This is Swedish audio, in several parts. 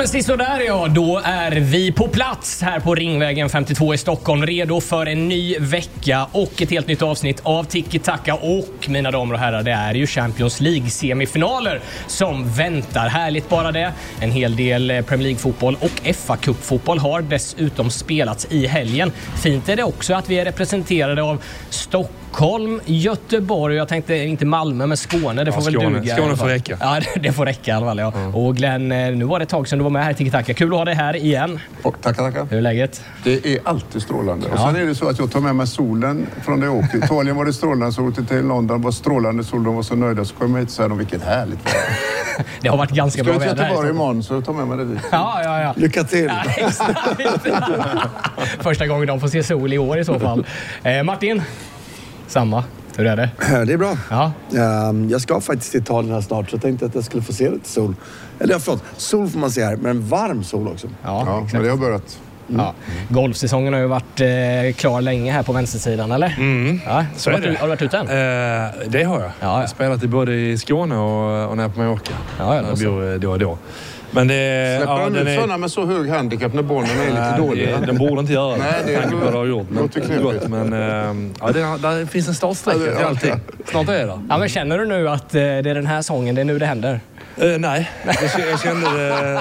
men sisådär ja, då är vi på plats här på Ringvägen 52 i Stockholm, redo för en ny vecka och ett helt nytt avsnitt av Tiki Taka. Och mina damer och herrar, det är ju Champions League-semifinaler som väntar. Härligt bara det. En hel del Premier League-fotboll och FA-cup-fotboll har dessutom spelats i helgen. Fint är det också att vi är representerade av Stockholm, Göteborg, jag tänkte inte Malmö men Skåne, det får väl duga. Skåne får räcka. Ja, det får räcka i alla fall, ja. Och Glenn, nu var det ett tag sedan du var med här i Tiki Taka. Kul att ha dig här igen. Och tackar. Hur är läget? Det är alltid strålande. Och sen är det så att jag tar med mig solen från där jag åkte. Italien var det strålande, så åkte till London var strålande sol, de var så nöjda. Så kom jag hit och sa, vilket härligt väder. Det har varit ganska bra väder här. Ska jag till Göteborg imorgon så tar med mig det dit. Ja. Lycka till! Ja, exakt. Första gången de får se sol i år i så fall. Martin, samma. Hur är det? Det är bra. Ja. Jag ska faktiskt till Italien här snart, så jag tänkte att jag skulle få se lite sol. Eller förlåt, sol får man se här, men varm sol också. Ja, men det har börjat. Ja. Golfsäsongen har ju varit klar länge här på vänstersidan, eller? Ja. Så har du varit ute än? Det har jag. Ja. Jag har spelat både i Skåne och nere på Mallorca. Ja, jag bor då och då. Men det, släpper de ut sådana med så hög handikapp när barnen är lite dåliga? De borde inte göra det. Nej, det är vad de har gjort. Men det finns en startsträcka till allting. Snart är det. Ja, men känner du nu att det är den här sången, det är nu det händer? Nej, jag kände det...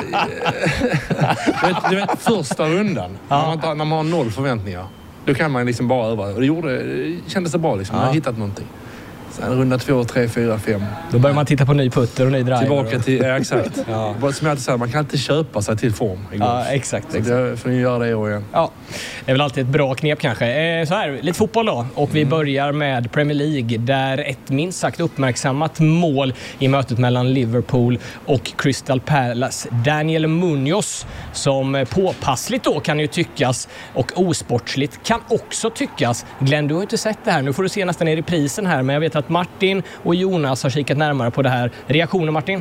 du vet, första rundan, när man har noll förväntningar, då kan man liksom bara öva. Och det kändes så bra liksom, man har hittat någonting. Sen runda 2, 3, 4, 5. Då börjar man titta på ny putter och ny driver. Tillbaka till, exakt. Som jag alltid säger, man kan inte köpa sig till form i golf. Ja, exakt. Så får ni göra det i år igen. Ja, det är väl alltid ett bra knep kanske. Så här, lite fotboll då. Och vi börjar med Premier League, där ett minst sagt uppmärksammat mål i mötet mellan Liverpool och Crystal Palace. Daniel Munoz, som påpassligt då kan ju tyckas och osportsligt kan också tyckas. Glenn, du har ju inte sett det här. Nu får du se nästan i reprisen här, men jag vet att Martin och Jonas har kikat närmare på det här. Reaktioner, Martin?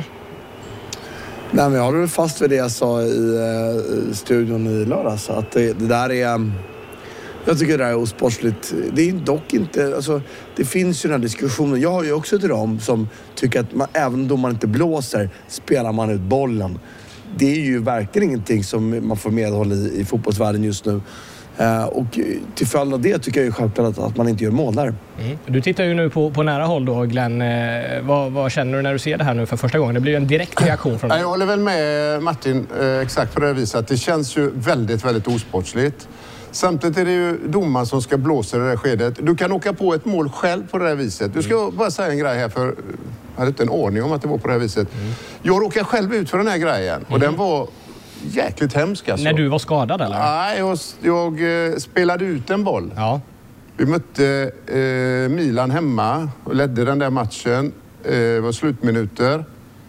Nej, men jag håller fast vid det jag sa i studion i lördags. Att det där är... Jag tycker det där är osportsligt. Det är dock inte... Alltså, det finns ju den här diskussionen. Jag har ju också till dem som tycker att även om man inte blåser spelar man ut bollen. Det är ju verkligen ingenting som man får medhåll i fotbollsvärlden just nu. Och till följd av det tycker jag ju självklart att man inte gör mål där. Du tittar ju nu på nära håll då, Glenn. Vad känner du när du ser det här nu för första gången? Det blir ju en direkt reaktion från dig. Jag håller väl med Martin exakt på det här viset. Att det känns ju väldigt, väldigt osportsligt. Samtidigt är det ju domaren som ska blåsa i det här skedet. Du kan åka på ett mål själv på det här viset. Du ska bara säga en grej här, för jag hade inte en aning om att det var på det här viset. Jag råkade själv ut för den här grejen och den var jäkligt hemsk alltså. När du var skadad eller? Nej, jag spelade ut en boll. Ja. Vi mötte Milan hemma och ledde den där matchen. Det var slutminuter.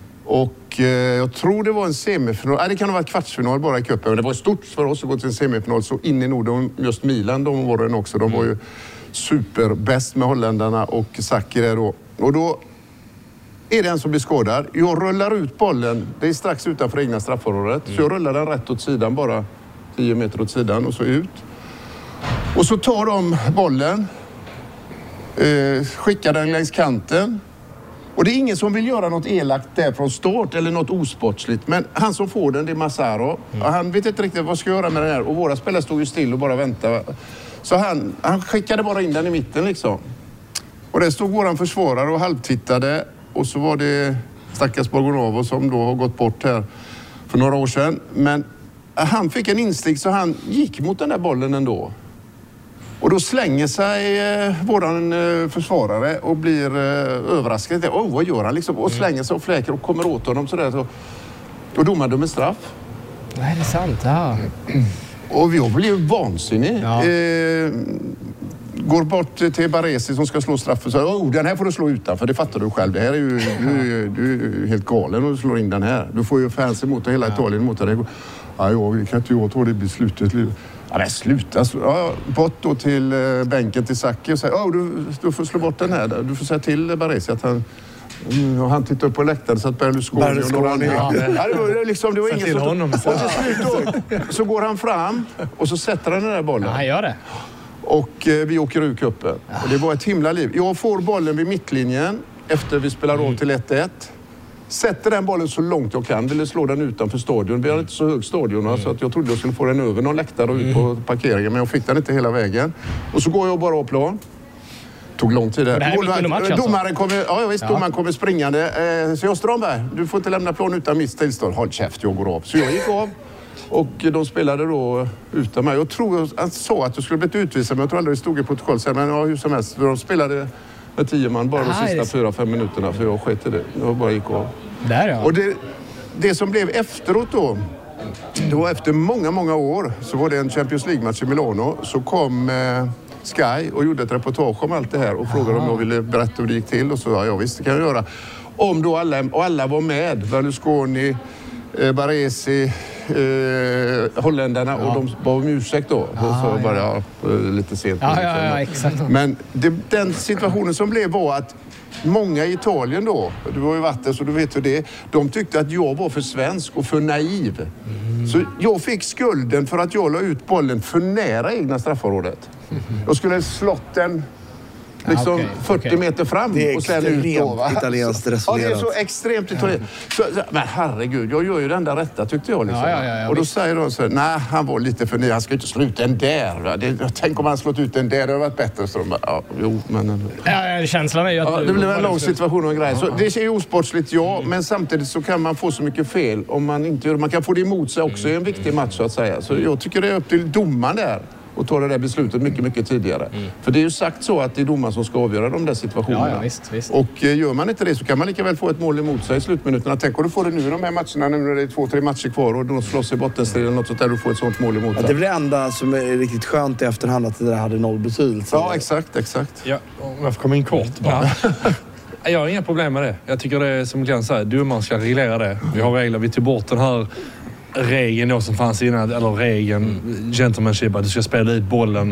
Och jag tror det var en semifinal. Nej, det kan ha varit kvartsfinal bara i cupen. Det var stort för oss att gå till en semifinal. Så in i Norden, just Milan, de var den också. De var ju superbäst med holländarna och Saki där då. Och då är det en som blir skadad. Jag rullar ut bollen. Det är strax utanför egna straffområdet. Så jag rullar den rätt åt sidan, bara 10 meter åt sidan och så ut. Och så tar de bollen, skickar den längs kanten. Och det är ingen som vill göra något elakt där från start eller något osportsligt. Men han som får den, det är Massaro. Och han vet inte riktigt vad ska göra med den här. Och våra spelare stod ju still och bara väntade. Så han skickade bara in den i mitten liksom. Och där stod våran försvarare och halvtittade. Och så var det stackars Borgonovo som då har gått bort här för några år sedan. Men han fick en instinkt så han gick mot den där bollen ändå. Och då slänger sig våran försvarare och blir överraskad. Vad gör han liksom? Och slänger sig och fläker och kommer åt honom sådär. Så, och domaren dömer straff. Nej, det är sant. Ja. Och vi blev vansinnig. Ja. Går bort till Baresi som ska slå straff och säger den här får du slå utanför, det fattar du själv. Det här är ju, du är helt galen om du slår in den här. Du får ju fans emot dig, hela Italien emot dig. Ja, vi kan inte jag ta det beslutet. Ja, men sluta. Ja, bort då till bänken till Saki och säger du får slå bort den här. Du får säga till Baresi att han tittar upp på läktaren så att Berlusconi och några andra. Ja, det var ingen som... Honom, och till slut då, så går han fram och så sätter han den där bollen. Ja, han gör det. Och vi åker ur kuppen. Och det var ett himla liv. Jag får bollen vid mittlinjen efter vi spelar om till 1-1. sätter den bollen så långt jag kan. Ville slå den utanför stadion. Vi hade inte så hög stadion så att jag trodde jag skulle få den över någon läktare och ut på parkeringen. Men jag fick den inte hela vägen. Och så går jag bara av plan. Tog lång tid där. Det här är match, alltså. Domaren kommer springande. Så jag Strömberg, du får inte lämna plan utan mitt tillstånd. Håll käft, jag går av. Så jag gick av. Och de spelade då utan mig. Jag tror han sa att du skulle bli utvisad, men jag tror aldrig det stod i protokoll sen. Men hur som helst, de spelade med 10 man bara de sista 4-5 minuterna, för jag sket i det. Jag bara gick av. Där, ja. Och det som blev efteråt då, det var efter många år, så var det en Champions League-match i Milano. Så kom Sky och gjorde ett reportage om allt det här och frågade om jag ville berätta hur det gick till. Och så ja, visst, det kan jag göra. Om då alla var med, Berlusconi, Baresi, holländarna, och de bad om ursäkt då. Så var jag lite sent. Ja, exakt. Men den situationen som blev var att många i Italien då, du har ju varit där så du vet hur det är, de tyckte att jag var för svensk och för naiv. Så jag fick skulden för att jag la ut bollen för nära egna straffområdet. Jag skulle slått den liksom 40 meter fram och sen ut då. Italienskt resonerat. Ja, det är så extremt italienskt. Men herregud, jag gör ju den där rätta tyckte jag liksom. Ja, och då säger de så här, nej, han var lite för ny, han ska inte slå ut den där. Tänk om han slått ut den där, det hade varit bättre. Så de bara, ja, jo, men... känslan är ju att... det blev en lång situation och en grej. Så det är ju osportsligt, men samtidigt så kan man få så mycket fel om man inte gör. Man kan få det emot sig också i en viktig match så att säga. Så jag tycker det är upp till domaren där och ta det där beslutet mycket tidigare. För det är ju sagt så att det är domaren som ska avgöra de där situationerna. Ja, visst. Och gör man inte det så kan man lika väl få ett mål emot sig i slutminuterna. Tänk om du får det nu i de här matcherna, nu när det är 2-3 matcher kvar och de slåss i bottenstriden eller något sånt där, du får ett sånt mål emot dig. Det är väl det enda som är riktigt skönt i efterhand, att det där hade noll betydelse. Ja, exakt. Ja, om jag får komma in kort bara. Jag har inga problem med det. Jag tycker det är som Glenn säger, domaren ska reglera det. Vi har regler, vi tog bort den här regeln då som fanns innan, eller regeln gentlemanship, att du ska spela ut bollen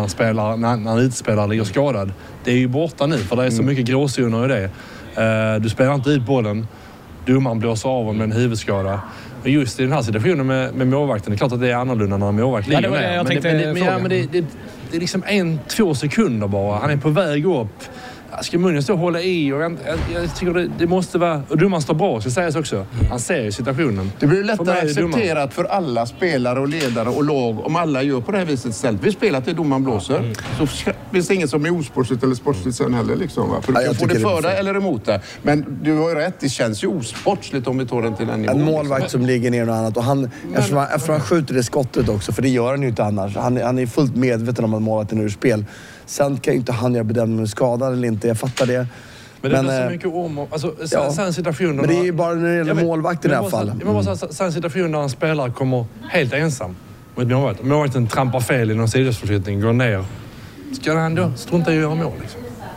när en utspelare ligger skadad. Det är ju borta nu, för det är så mycket gråzoner i det. Du spelar inte ut bollen, domaren blåser av med en huvudskada. Och just i den här situationen med målvakten, det är klart att det är annorlunda när målvakt ligger ner. Men det är liksom 1-2 sekunder bara. Han är på väg upp. Ska Munoz då hålla i? Och jag tycker det måste vara... Och domaren står bra, så sägs också. Han ser ju situationen. Det blir lättare accepterat för alla spelare och ledare och lag om alla gör på det här viset istället. Vi spelar till domaren blåser. Så finns det ingen som är osportsligt eller sportsligt sen heller. Liksom, va? För du kan få det för dig eller emot det. Men du har ju rätt, det känns ju osportsligt om vi tar den till den nivån. En målvakt som ligger ner och annat. Och eftersom han skjuter det skottet också, för det gör han ju inte annars. Han är fullt medveten om att målvakten är ur spel. Sen kan ju inte han göra bedömning om skadad eller inte. Jag fattar det. Men det är så mycket om... Alltså, sen situationen... Men det är ju bara när det gäller målvakt i det här fallet. Sen situationen där en spelare kommer helt ensam mot målvakten. Målvakten trampar fel i någon sidosförflyttning, går ner. Ska han då strunta i att göra mål liksom?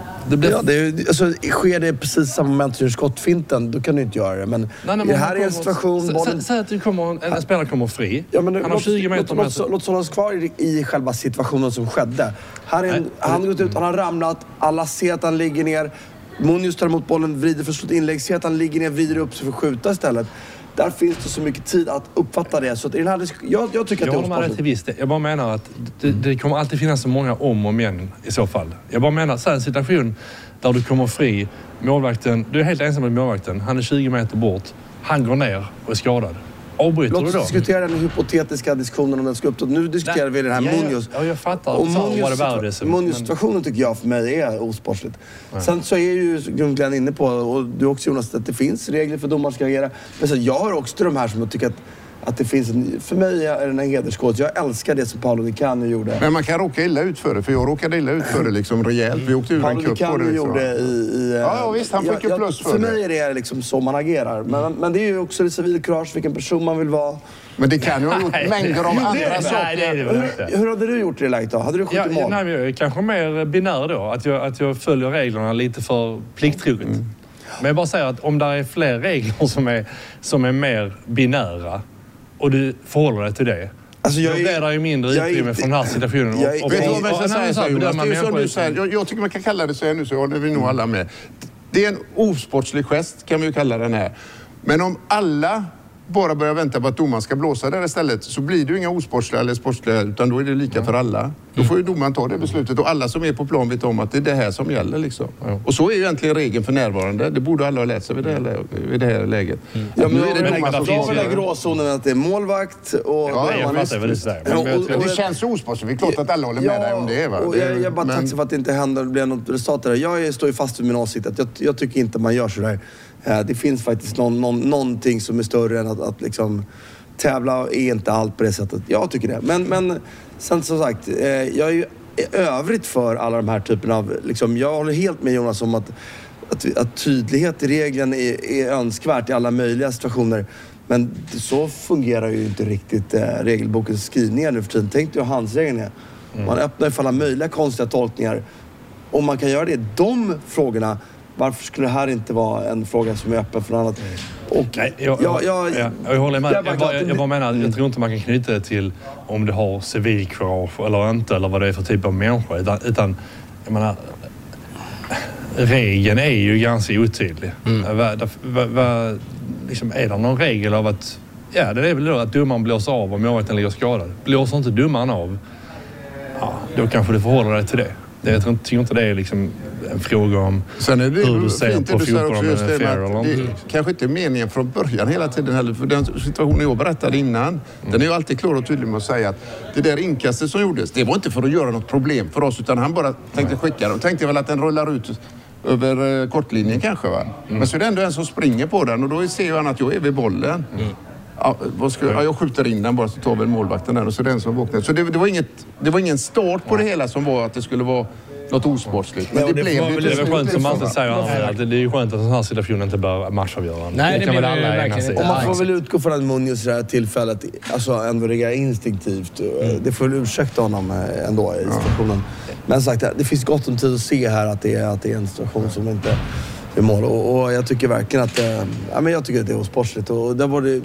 Sker det precis samma moment som skottfinten, då kan du inte göra det. Men det här är en situation... Säg att en spelare kommer fri. Ja, men han har 20 meter. Låt oss hålla oss kvar i själva situationen som skedde. Han har gått ut, han har ramlat. Alla ser att han ligger ner. Munoz tar emot bollen, vrider för att slå ett inlägg. Ser att han ligger ner, vrider upp sig för att skjuta istället. Där finns det så mycket tid att uppfatta det. Så att i den här jag tycker att det är osportsligt. Jag bara menar att det kommer alltid finnas så många om och men i så fall. Jag bara menar, så här en situation där du kommer fri, målvakten, du är helt ensam med målvakten, han är 20 meter bort, han går ner och är skadad. Avbryter du då? Låt oss diskutera den hypotetiska diskussionen om den ska uppstå. Nu diskuterar vi den här Munoz. Ja, jag fattar. Och Munoz-situationen tycker jag för mig är osportsligt. Sen så är ju Glenn inne på, och du också Jonas, att det finns regler för domar ska agera. Men så jag har också de här som jag tycker att det finns för mig är den här hederskåd. Jag älskar det som Paolo Di Canio gjorde. Men man kan råka illa ut för det, för jag råkade illa ut för det liksom rejält. Vi åkte ur en cup på det. Gjorde ja, visst, han fick ju plus för mig är det liksom så man agerar. Men det är ju också det civilkurage, vilken person man vill vara. Men det kan ju ha gjort mängder av andra saker. Hur hade du gjort det läget då? Hade du skjutit mål? Nej, jag är kanske mer binär då. Att jag följer reglerna lite för plikttroget. Men jag bara säger att om det är fler regler som är mer binära och du förhåller dig till det, alltså då blir det ju mindre utrymme från den här situationen. Jag tycker man kan kalla det så här nu, så håller vi nog alla med. Det är en osportslig gest, kan vi ju kalla den här. Men om alla bara börjar vänta på att domaren ska blåsa där istället, så blir det ju inga osportsliga eller sportsliga, utan då är det lika för alla. Då får ju domaren ta det beslutet och alla som är på plan vet om att det är det här som gäller liksom. Och så är ju egentligen regeln för närvarande. Det borde alla ha lärt sig vid det här läget. Ja, men det är den gråzonen att det är målvakt och... Det känns osportsligt. Det är klart att alla håller med dig om det. Va? Och jag bara tacksam för att det inte händer och blir något resultat där. Jag står ju fast vid min åsikt att jag tycker inte man gör sådär. Det finns faktiskt någonting som är större än att liksom tävla är inte allt på det sättet. Jag tycker det. Men sen som sagt, jag är ju övrigt för alla de här typerna av... Liksom, jag håller helt med Jonas om att tydlighet i regeln är önskvärt i alla möjliga situationer. Men så fungerar ju inte riktigt regelbokens skrivningar nu för tiden. Tänk dig hur handsregeln är. Man öppnar för alla möjliga konstiga tolkningar. Om man kan göra det, de frågorna, varför skulle det här inte vara en fråga som är öppen för annat? Och jag håller med. Jag bara menar, jag tror inte man kan knyta det till om det har civilkurage eller inte, eller vad det är för typ av människa. Utan jag menar, regeln är ju ganska otydlig. Liksom, är det någon regel av att det är väl då att domaren blåser av om målvakten ligger skadad. Blåser inte domaren av, då kanske du förhåller dig till det. Jag tycker inte det är liksom en fråga om hur du ser på fotboll, om det är fair eller inte. Det kanske inte är meningen från början hela tiden heller. För den situationen jag berättade innan, den är ju alltid klar och tydlig med att säga att det där inkastet som gjordes, det var inte för att göra något problem för oss, utan han bara tänkte skicka den. Tänkte väl att den rullar ut över kortlinjen kanske, va? Men så är det ändå en som springer på den och då ser han att jag är vid bollen. Jag skjuter in den bara, så tar väl målvakten där och så den som vaknar. Så det var ingen start på det hela som var att det skulle vara något osportsligt. Men det är skönt som Martin säger att det är skönt att den här situationen inte bör matchavgöra. Nej, det kan väl alla verkligen. Och man får väl utgå från att Munoz i det här tillfället alltså ändå reagerar instinktivt. Det får väl ursäkta honom ändå i situationen. Men sagt, det finns gott om tid att se här att det är en situation som inte är mål. Och jag tycker verkligen att jag tycker att det är osportsligt. Och där var det...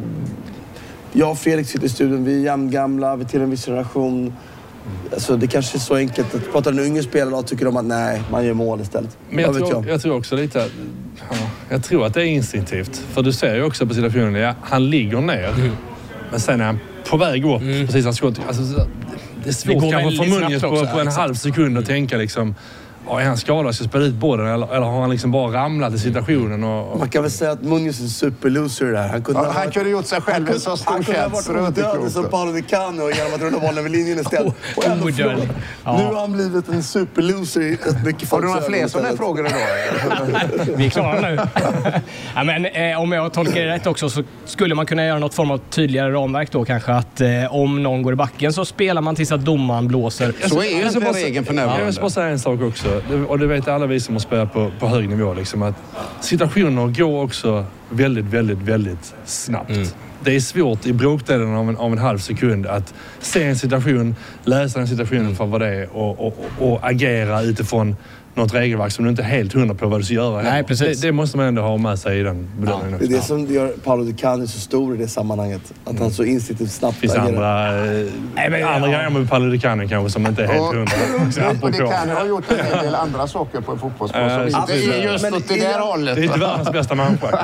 Jag och Fredrik sitter i studion, vi är jämngamla, vi tillhör en viss relation. Alltså det kanske är så enkelt att prata en yngre spelare och tycker de att nej, man gör mål istället. Men jag tror också lite jag tror att det är instinktivt. För du ser ju också på situationen, han ligger ner. Men sen är han på väg upp, precis han skott. Alltså, det är svårt kanske för Munoz på en halv sekund att tänka liksom, är han skadad så spela ut bollen eller har han liksom bara ramlat i situationen? Man kan väl säga att Munoz är en superloser där. Han kunde gjort sig själv en så stor tjänst. Han kunde ha varit som Paolo Di Canio genom att rulla bollen över linjen istället. Nu har han blivit en superloser i rätt mycket folk. Har du några fler sådana frågor idag? Vi är klara nu. Men om jag tolkar det rätt också så skulle man kunna göra något form av tydligare ramverk då kanske att om någon går i backen så spelar man tills att domaren blåser. Så är ju inte regeln för närvarande. Jag vill bara säga en sak också. Och det vet alla vi som har spelat på hög nivå liksom, att situationer går också väldigt, väldigt, väldigt snabbt. Det är svårt i bråkdelen av en halv sekund att se en situation, läsa den situationen för vad det är och agera utifrån något regelverk som du inte är helt 100 på vad du ska göra. Nej, precis. Det måste man ändå ha med sig i den bedömningen. Det är det som gör Paolo Di Canio så stor i det sammanhanget. Att han så instinktivt snabbt finns andra grejer med Paolo Di Canio kanske som inte är helt 100. Och Di Canio har gjort en del andra saker på en fotbollsplan som inte är just åt det där hållet. Det är inte världens bästa människa.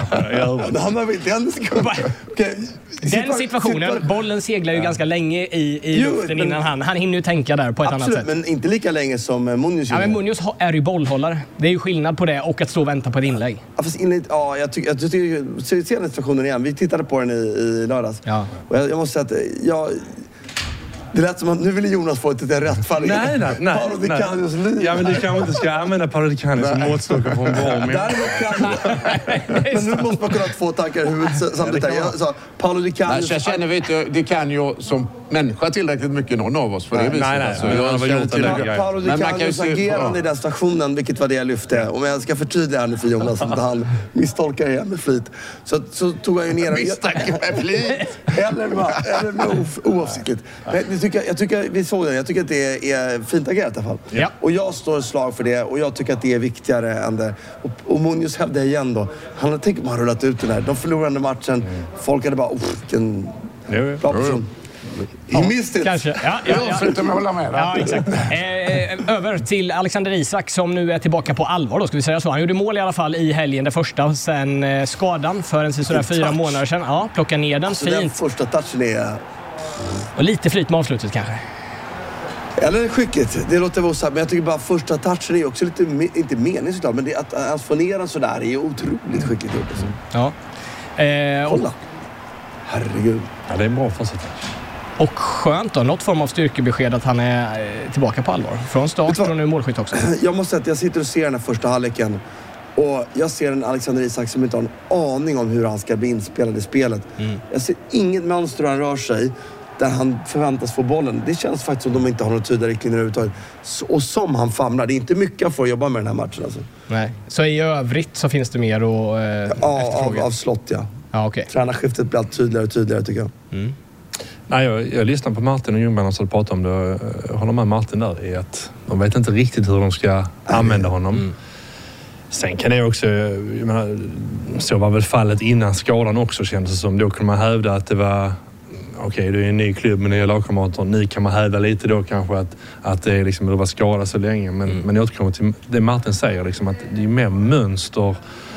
Den situationen, bollen seglar ju ganska länge i luften innan han hinner ju tänka där på ett annat sätt. Men inte lika länge som Munoz. Men Munoz är ju bollhållare. Det är ju skillnad på det och att stå och vänta på ett inlägg. Jag tycker se den situationen igen. Vi tittade på den i lördags. Ja. Och jag måste säga att det lät som att nu ville Jonas få ett rätt fall. Nej. Paolo Di Canios liv. Ja, men du kanske inte ska använda Paolo Di Canio som måttstockar på en bra men nu måste man kunna ha två tankar i huvudet samtidigt. Jag sa Paolo Di Canio. Jag känner vi inte Di Canio som människa tillräckligt mycket någon av oss för det viset. Nej. Paolo Di Canios agerande i den stationen, vilket var det jag lyfte. Om jag ska förtydliga nu för Jonas att han misstolkar igen med flit. Så tog jag ju ner... Misstolkar med flit? Eller med oavsiktligt. Jag tycker vi såg det. Jag tycker att det är fint agerat i alla fall. Ja. Och jag står slag för det och jag tycker att det är viktigare än det. Och Munoz hävdade igen då. Han tänkte man har rullat ut den här. De förlorade matchen. Folk hade bara vilken bra person. Kanske. Ja. Sluta med att hålla med. Ja, exakt. Över till Alexander Isak som nu är tillbaka på allvar då, ska vi säga så. Han gjorde mål i alla fall i helgen, det första sen skadan för en sådär 4 månader sedan. Ja, plocka ner den fint. Den första touchen är... Och lite flyt med avslutet kanske. Eller skickligt, det låter vara så här, men jag tycker bara första touchen är också lite, inte meningsklart, men det, att få ner den sådär är otroligt skickligt gjort. Alltså. Ja. Kolla. Herregud. Ja, det är en bra första touch. Och skönt då, något form av styrkebesked att han är tillbaka på allvar. Från start och nu målskytt också. Jag måste säga att jag sitter och ser den här första halvleken. Och jag ser en Alexander Isak som inte har en aning om hur han ska bli inspelad i spelet. Jag ser inget mönster han rör sig där han förväntas få bollen. Det känns faktiskt som de inte har några tydliga riktlinjer överhuvudtaget. Och som han famlar. Det är inte mycket för att jobba med den här matchen. Alltså. Nej. Så i övrigt så finns det mer att efterfråga? Av slott, ja. Ja, okay. Tränarskiftet blir allt tydligare och tydligare, tycker jag. Nej, jag lyssnar på Martin och Ljungberg som pratar om det. Jag håller med Martin där i att de vet inte riktigt hur de ska använda honom. Sen kan det också, jag menar, så var väl fallet innan skadan också, kändes det som. Då kunde man hävda att det var, okej, du är en ny klubb med nya lagkamrater. Nu kan man hävda lite då kanske att det, liksom, det var skada så länge. Men jag återkommer till det Martin säger, liksom, att det är mer mönster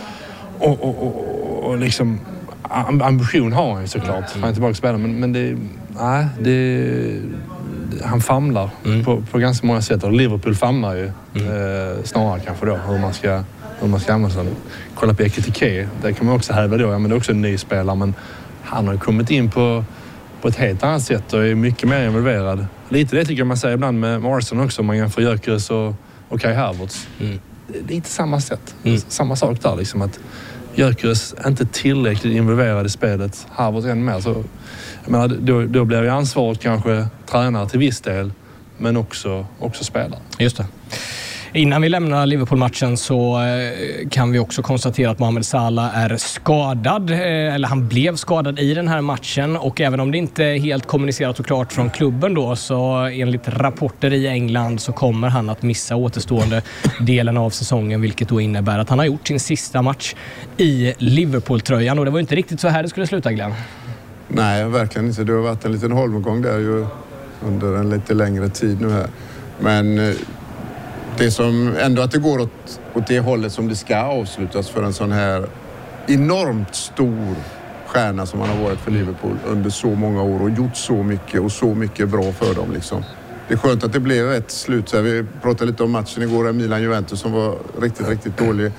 och liksom ambition har han ju såklart. Han är tillbaka och spelar, men han famlar på ganska många sätt. Och Liverpool famlar ju snarare kanske då hur man ska använda sig. Kolla på Ekitike, där kan man också hävda då, men det är också en ny spelare, men han har kommit in på ett helt annat sätt och är mycket mer involverad. Lite det tycker jag man säger ibland med Arsenal också, om man jämför Gyökeres och Kai Havertz. Det är inte samma sätt. Samma sak där liksom, att Gyökeres inte tillräckligt involverad i spelet. Havertz än mer. Så, jag menar, då blir ju ansvaret kanske tränare till viss del, men också spelare. Just det. Innan vi lämnar Liverpool-matchen så kan vi också konstatera att Mohamed Salah är skadad, eller han blev skadad i den här matchen, och även om det inte är helt kommunicerat och klart från klubben då, så enligt rapporter i England så kommer han att missa återstående delen av säsongen, vilket då innebär att han har gjort sin sista match i Liverpool-tröjan, och det var inte riktigt så här det skulle sluta, Glenn. Nej, verkligen inte. Det har varit en liten holmgång där ju under en lite längre tid nu här. Men det som ändå att det går åt det hållet som det ska avslutas för en sån här enormt stor stjärna som han har varit för Liverpool under så många år och gjort så mycket bra för dem liksom. Det är skönt att det blev ett slut så här. Vi pratade lite om matchen igår, Milan-Juventus, som var riktigt, riktigt dålig.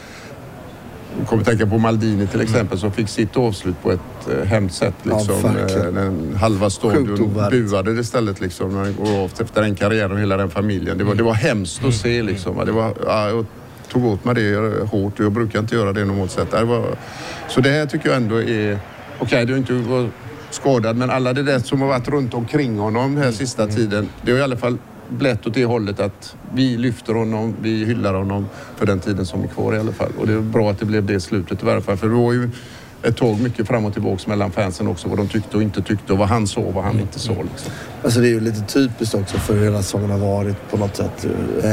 Jag kommer tänka på Maldini till exempel, som fick sitt avslut på ett hemskt sätt liksom. Den halva stadion buade det istället liksom, när han går av efter den karriären och hela den familjen. Det var hemskt att se liksom. Jag tog åt mig det hårt och jag brukar inte göra det normalt sett. Så det här tycker jag ändå är okej, du är inte var skadad, men alla det där som har varit runt omkring honom den här sista tiden, det har i alla fall blivit åt det hållet att vi lyfter honom, vi hyllar honom för den tiden som är kvar i alla fall. Och det är bra att det blev det slutet i alla fall, för det var ju ett tåg mycket fram och tillbaka mellan fansen också, vad de tyckte och inte tyckte och vad han sa och vad han inte sa liksom. Alltså det är ju lite typiskt också för hur hela säsongen har varit på något sätt.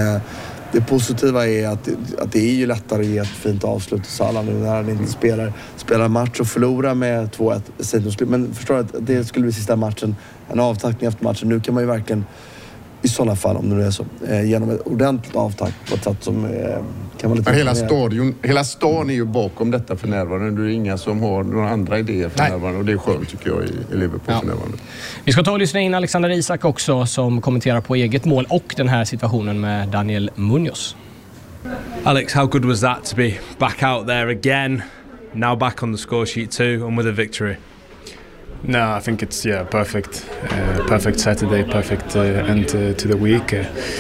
Det positiva är att det är ju lättare att ge ett fint avslut till Salah nu när han inte spelar match och förlorar med 2-1. Men förstår att det skulle bli sista matchen, en avtackning efter matchen. Nu kan man ju verkligen, i sådana fall om det nu är så, genom ett ordentligt avtakt på ett sätt som kan vara lite... Hela stan är ju bakom detta för närvarande. Det är inga som har några andra idéer för närvarande, och det är skönt tycker jag i Liverpool för närvarande. Vi ska ta och lyssna in Alexander Isak också, som kommenterar på eget mål och den här situationen med Daniel Munoz. Alex, how good was that to be back out there again, now back on the score sheet too, and with a victory? No, I think it's perfect. Perfect Saturday, perfect end to the week.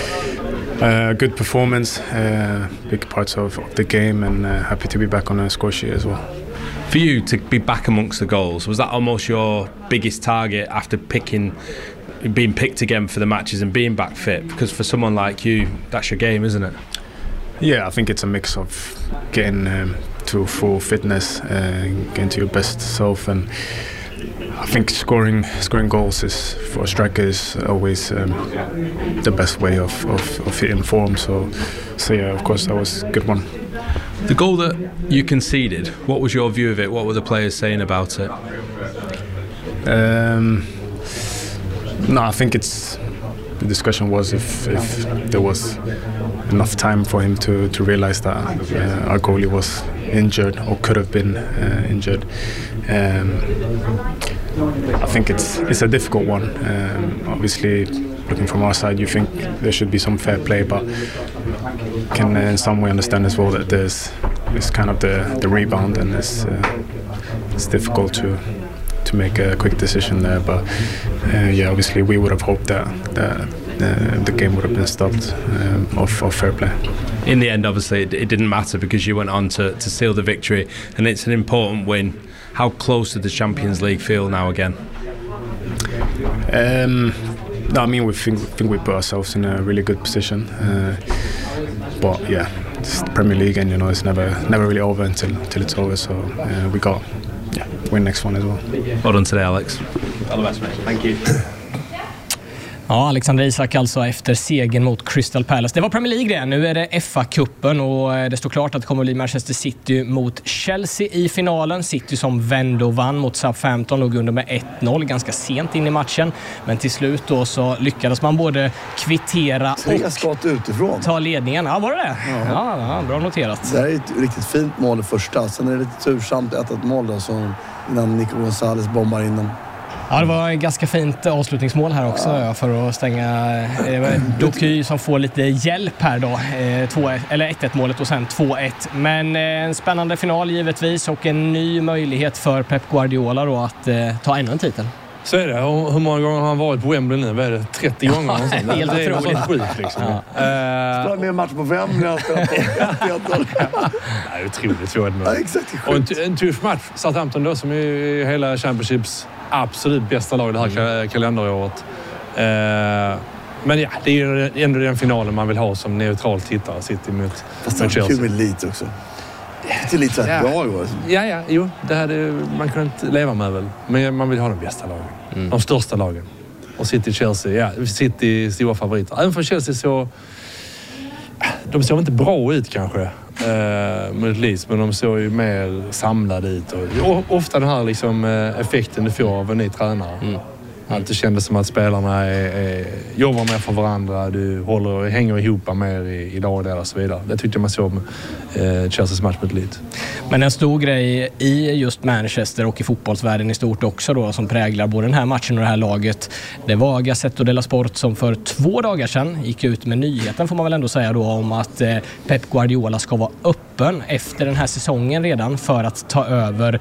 Good performance, big parts of the game, and happy to be back on the score sheet as well. For you to be back amongst the goals, was that almost your biggest target after being picked again for the matches and being back fit? Because for someone like you, that's your game, isn't it? Yeah, I think it's a mix of getting to full fitness, getting to your best self, and I think scoring goals is for a striker is always the best way of hitting form. So yeah, of course that was a good one. The goal that you conceded, what was your view of it? What were the players saying about it? No, I think the discussion was if there was enough time for him to realize that our goalie was injured or could have been injured. I think it's a difficult one. Obviously, looking from our side, you think there should be some fair play, but can in some way understand as well that there's kind of the rebound, and it's difficult to make a quick decision there. But obviously we would have hoped that the game would have been stopped off fair play. In the end, obviously, it didn't matter because you went on to seal the victory, and it's an important win. How close to the Champions League feel now again? No, I mean, we think we put ourselves in a really good position, but yeah, it's the Premier League, and it's never really over until it's over. So we got win next one as well. Well done today, Alex. All the best, mate. Thank you. Ja, Alexander Isak alltså efter segern mot Crystal Palace. Det var Premier League det. Nu är det FA-cupen och det står klart att det kommer att bli Manchester City mot Chelsea i finalen. City som vände och vann mot Southampton, låg under med 1-0 ganska sent in i matchen. Men till slut då så lyckades man både kvittera och skott utifrån. Ta ledningen. Ja, var det det? Ja, bra noterat. Det här är ett riktigt fint mål det första. Sen är det lite tursamt 1-1 mål då, så innan Nico Gonzalez bombar in den. Ja, det var ett ganska fint avslutningsmål här också för att stänga Doky som får lite hjälp här då. 1-1 målet och sen 2-1. Men en spännande final givetvis och en ny möjlighet för Pep Guardiola då att ta ännu en titel. Så är det. Hur många gånger har han varit på Wembley nu? Vad är det? 30 gånger? Helt det är otroligt. sjukt liksom. Spelar med en match på Wembley. Det är otroligt svårt. Ja, exakt. Och en tuff match. Southampton då, som är hela Championships absolut bästa lag det här kalenderåret. Men ja, det är ju ändå den finalen man vill ha som neutral tittare. City mot Chelsea. Kul med Leeds också. Det är lite bra i år. Jo. Det hade man kunde inte leva med väl. Men man vill ha de bästa lagen. De största lagen. Och City-Chelsea, City stora favoriter. Även för Chelsea så... De såg inte bra ut kanske mot Leeds, men de såg ju mer samlade ut. Och ofta den här liksom, effekten du får av en ny tränare. Att det kändes som att spelarna jobbar mer för varandra, du hänger ihop mer i dagar och så vidare. Det tyckte man såg med Chelseas match mot Leeds. Men en stor grej i just Manchester och i fotbollsvärlden i stort också då, som präglar både den här matchen och det här laget, det var Gazzetta dello Sport som för 2 dagar sedan gick ut med nyheten, får man väl ändå säga då, om att Pep Guardiola ska vara öppen efter den här säsongen redan för att ta över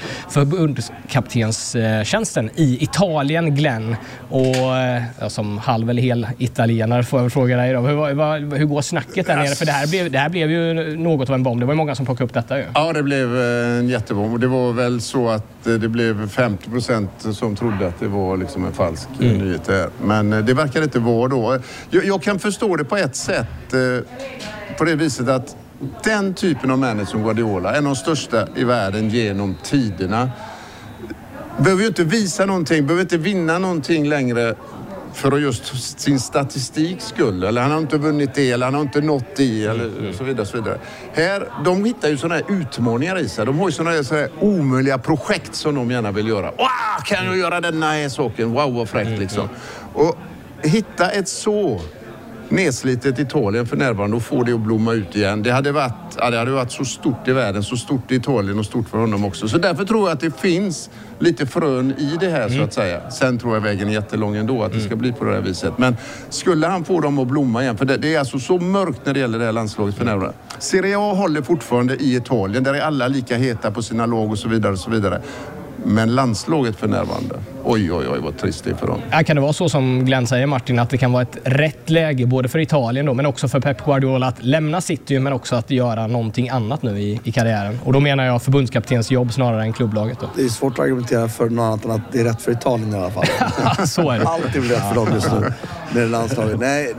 förbundskaptenstjänsten i Italien, Glenn. Och som halv eller hel italienare får jag väl fråga dig då. Hur går snacket där nere? För det här blev ju något av en bomb. Det var ju många som plockade upp detta ju. Ja, det blev en jättebomb. Det var väl så att det blev 50% som trodde att det var liksom en falsk nyhet här. Men det verkar inte vara då. Jag kan förstå det på ett sätt. På det viset att den typen av manager som Guardiola är en av de största i världen genom tiderna. Behöver ju inte visa någonting, behöver inte vinna någonting längre för att just sin statistiks skull. Eller han har inte vunnit det, eller han har inte nått det, eller så vidare, så vidare. Här, de hittar ju sådana här utmaningar i sig. De har ju sådana här omöjliga projekt som de gärna vill göra. Kan jag göra denna här saken? Wow, vad fräckt liksom. Och hitta ett så nedslitet Italien för närvarande och få det att blomma ut igen. Det hade varit så stort i världen, så stort i Italien och stort för honom också. Så därför tror jag att det finns lite frön i det här så att säga. Sen tror jag vägen är jättelång ändå att det ska bli på det här viset. Men skulle han få dem att blomma igen, för det är alltså så mörkt när det gäller det här landslaget för närvarande. Serie A håller fortfarande i Italien, där är alla lika heta på sina lag och så vidare och så vidare. Men landslaget för närvarande, oj vad trist det är för dem. Ja, kan det vara så som Glenn säger, Martin, att det kan vara ett rätt läge både för Italien då, men också för Pep Guardiola att lämna City, men också att göra någonting annat nu i karriären? Och då menar jag förbundskaptens jobb snarare än klubblaget då. Det är svårt att argumentera för något annat än att det är rätt för Italien i alla fall. Så är det. Alltid rätt för dem just nu med landslaget. Nej,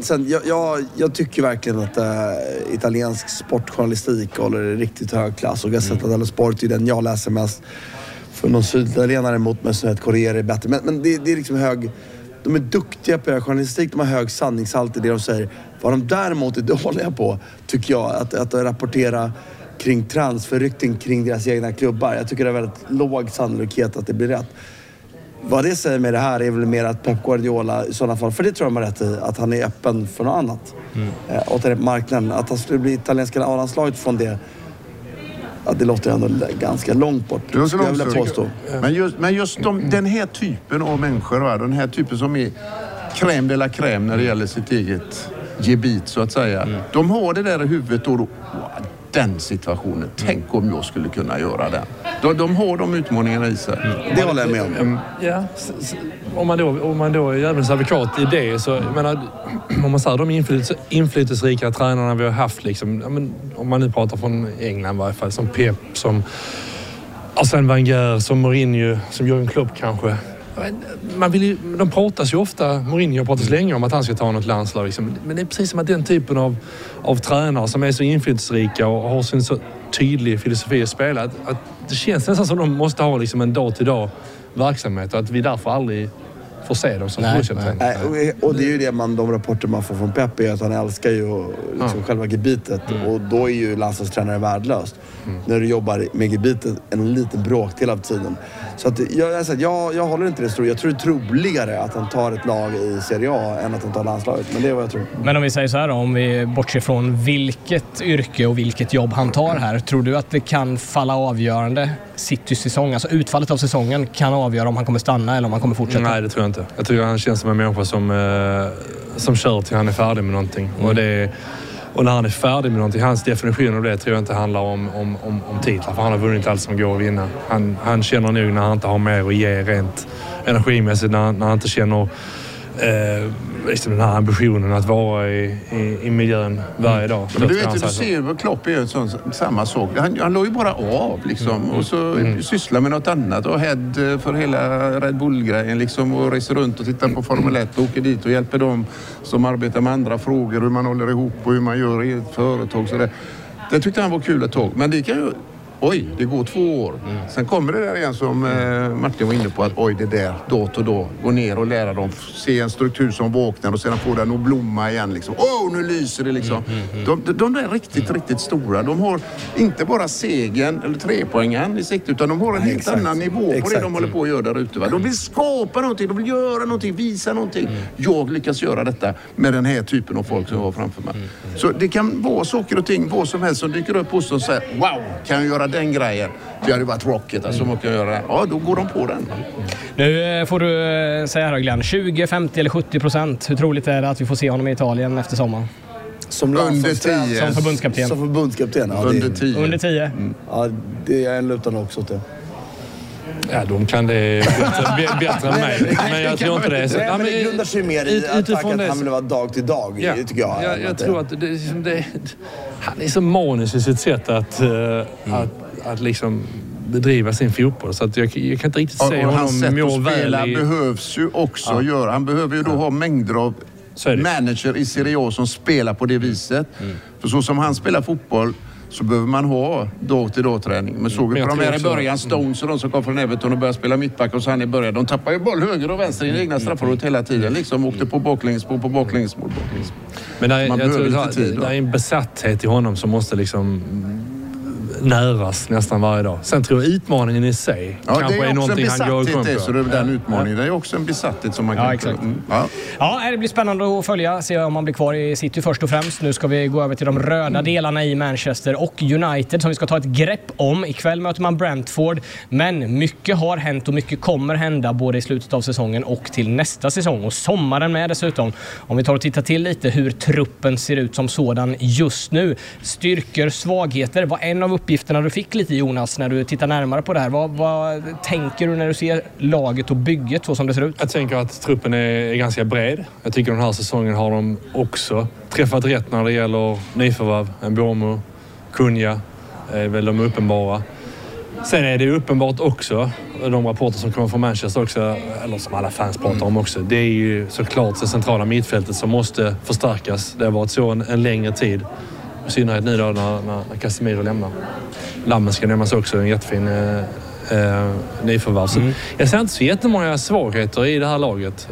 jag tycker verkligen att italiensk sportjournalistik håller riktigt hög klass, och Gazzetta dello Sport är den jag läser mest. För någon syditalienare emot mig så att Corriere är bättre. Men det är liksom hög... De är duktiga på journalistik, de har hög sanningshalt i det de säger. Vad de däremot är dåliga på, tycker jag, att rapportera kring transferrykten kring deras egna klubbar. Jag tycker det är väldigt låg sannolikhet att det blir rätt. Vad det säger med det här är väl mer att Pep Guardiola i sådana fall, för det tror jag man rätt i, att han är öppen för något annat. Åt den marknaden. Att han skulle bli italienska A-landslaget från det. Ja, det låter ändå ganska långt bort. Det jag vill påstå. Men just den här typen av människor, den här typen som är crème de la crème när det gäller sitt eget gebit så att säga. De har det där i huvudet då. Den situationen. Tänk om jag skulle kunna göra den. De har de utmaningarna i sig. Det håller jag med om. Ja, om man då är jävligt advokat i det så, jag menar, om man säger de inflytelserika tränarna vi har haft liksom, om man nu pratar från England i varje fall, som Pep, som Arsène Wenger, som Mourinho, som Jürgen Klopp kanske. De pratas ju ofta, Mourinho pratas länge om att han ska ta något landslag liksom. Men det är precis som att den typen av tränare som är så inflytelserika och har sin så tydlig filosofi att spela, att det känns nästan som att de måste ha liksom en dag-till-dag verksamhet och att vi därför aldrig får se dem som Nej, och det är ju det de rapporter man får från Pep är att han älskar ju liksom själva gebitet och då är ju landslagstränare värdelöst. När du jobbar med gebitet en liten bråkdel av tiden. Så att jag håller inte det så. Jag tror det är troligare att han tar ett lag i Serie A än att han tar landslaget. Men det är vad jag tror. Men om vi säger så här då, om vi bortser från vilket yrke och vilket jobb han tar här, tror du att det kan falla avgörande Citys säsong? Alltså utfallet av säsongen kan avgöra om han kommer stanna eller om han kommer fortsätta? Nej, det tror jag inte. Jag tror han känns som en människa som kör till han är färdig med någonting. Och när han är färdig med någonting, hans definition av det tror jag inte handlar om titlar. För han har vunnit allt som går att vinna. Han känner nog när han inte har mer att ge rent energimässigt. När han inte känner liksom den här ambitionen att vara i miljön varje dag. Men du ser vad Klopp är en samma sak. Han låg ju bara av liksom. Och så sysslar med något annat. Och head för hela Red Bull-grejen liksom. Och reser runt och tittar på Formel 1 och åker dit och hjälper dem som arbetar med andra frågor. Hur man håller ihop och hur man gör i ett företag. Så det tyckte han var kul ett tag. Men det kan ju... Oj, det går 2 år. Sen kommer det där igen som Martin var inne på att det där, då, gå ner och lära dem, se en struktur som vaknar och sedan får den att blomma igen liksom. Nu lyser det liksom. De är riktigt stora. De har inte bara segern eller 3-poängen i sikte utan de har en helt annan nivå på det de håller på att göra där ute. Va? De vill skapa någonting, de vill göra någonting, visa någonting. Jag lyckas göra detta med den här typen av folk som var framför mig. Så det kan vara saker och ting, vad som helst som dyker upp hos dem och säger wow, kan jag göra den grejen? Det hade varit rocket alltså, man kan göra. Ja, då går de på den. Nu får du säga här Glenn, 20, 50 eller 70%. Hur troligt är det att vi får se honom i Italien efter sommaren? Under 10. Som förbundskapten. Som förbundskapten, ja. Under 10. Ja, det är en lutan också till. Ja, de kan det bättre än mig. Men jag tror inte det. Men det grundar sig mer i att han vill vara dag till dag, tycker jag. Jag tror att han är så manisk i sitt sätt att liksom bedriva sin fotboll. Så att jag kan inte riktigt se honom må väl i... behövs ju också göra. Han behöver ju då ha mängder av manager i Serie A som spelar på det viset. För så som han spelar fotboll så behöver man ha dag-till-dag-träning. Men såg vi på de här i början, Stones och de som kom från Everton och började spela mittback och så han i början. De tappar ju boll höger och vänster i den egna straffområdet hela tiden. Liksom åkte på baklängesmål. Men jag tror det är en besatthet i honom som måste liksom näras nästan varje dag. Sen tror jag utmaningen i sig kanske är någonting han går igång på. Så det är den utmaningen. Det är också en besatthet som man kan... Exakt. Det blir spännande att följa. Se om man blir kvar i City först och främst. Nu ska vi gå över till de röda delarna i Manchester och United som vi ska ta ett grepp om. Ikväll möter man Brentford. Men mycket har hänt och mycket kommer hända både i slutet av säsongen och till nästa säsong. Och sommaren med dessutom. Om vi tar och tittar till lite hur truppen ser ut som sådan just nu. Styrkor, svagheter var en av uppgifterna du fick lite, Jonas, när du tittar närmare på det här. Vad tänker du när du ser laget och bygget så som det ser ut? Jag tänker att truppen är ganska bred. Jag tycker den här säsongen har de också träffat rätt när det gäller nyförvärv. Mbeumo, Cunha är väl de uppenbara. Sen är det uppenbart också, de rapporter som kommer från Manchester också, eller som alla fans pratar om också, det är ju såklart det centrala mittfältet som måste förstärkas. Det har varit så en längre tid. I synnerhet nu då när Casemiro lämnar. Lammen ska nämnas också, en jättefin nyförvärv. Jag ser inte så jättemånga svagheter i det här laget.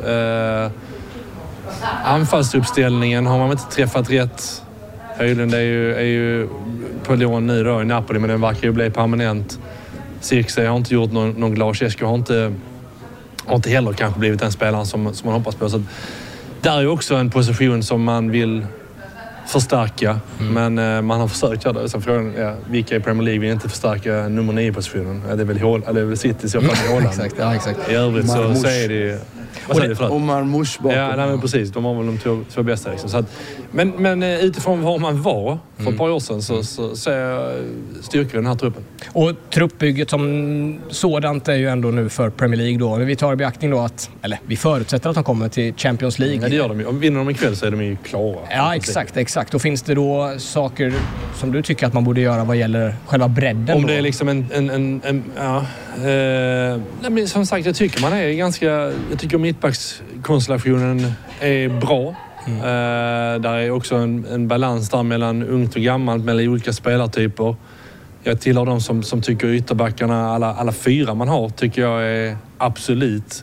Anfallsuppställningen har man inte träffat rätt. Höjlund är ju på lån nu då i Napoli, men den verkar ju bli permanent. Zirkzee har inte gjort någon glad. Cesco har inte heller kanske blivit den spelaren som man hoppas på. Så där är ju också en position som man vill förstärka. Men man har försökt göra det. Sen frågan vilka i Premier League vill inte förstärka nummer 9-positionen? Det är väl City så fall i Holland. Exakt. I övrigt så är det... Vad säger du för? Omar Mush bakom. Ja, men precis. De har väl de två bästa. Liksom. Så att, men utifrån var man var för ett par år sedan så ser jag styrkor i den här truppen. Och truppbygget som sådant är ju ändå nu för Premier League då. Vi tar i beaktning då att, eller vi förutsätter att de kommer till Champions League. Ja, det gör de ju. Om vinner de ikväll så är de ju klara. Ja, exakt. Och finns det då saker som du tycker att man borde göra vad gäller själva bredden? Om då? det är liksom men som sagt, jag tycker man är ganska... Jag tycker mittbackskonstellationen är bra. Där är också en balans där mellan ungt och gammalt, mellan olika spelartyper. Jag tillhör de som tycker ytterbackarna, alla fyra man har, tycker jag är absolut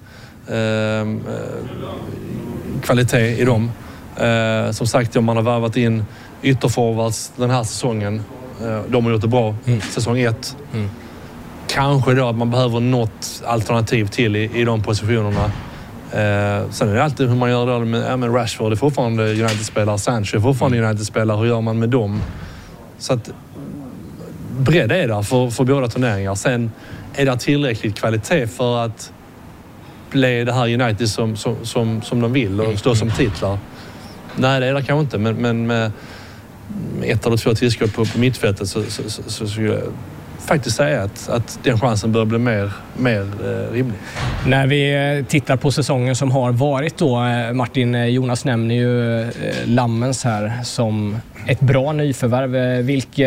kvalitet i dem. Som sagt, om man har värvat in ytterforwards den här säsongen, de har gjort det bra. Säsong 1. Kanske då att man behöver något alternativ till i de positionerna. Sen är det alltid hur man gör det med Rashford är fortfarande United-spelare, Sancho är fortfarande United-spelare. Hur gör man med dem? Så att bredd är där för båda turneringar. Sen är det tillräckligt kvalitet för att bli det här United som de vill och stå som titlar. Nej, det är det kanske inte, men med 1 eller 2 tillskott på mittfältet så skulle jag faktiskt säga att den chansen bör bli mer rimlig. När vi tittar på säsongen som har varit då, Martin, Jonas nämner ju Lammens här som ett bra nyförvärv.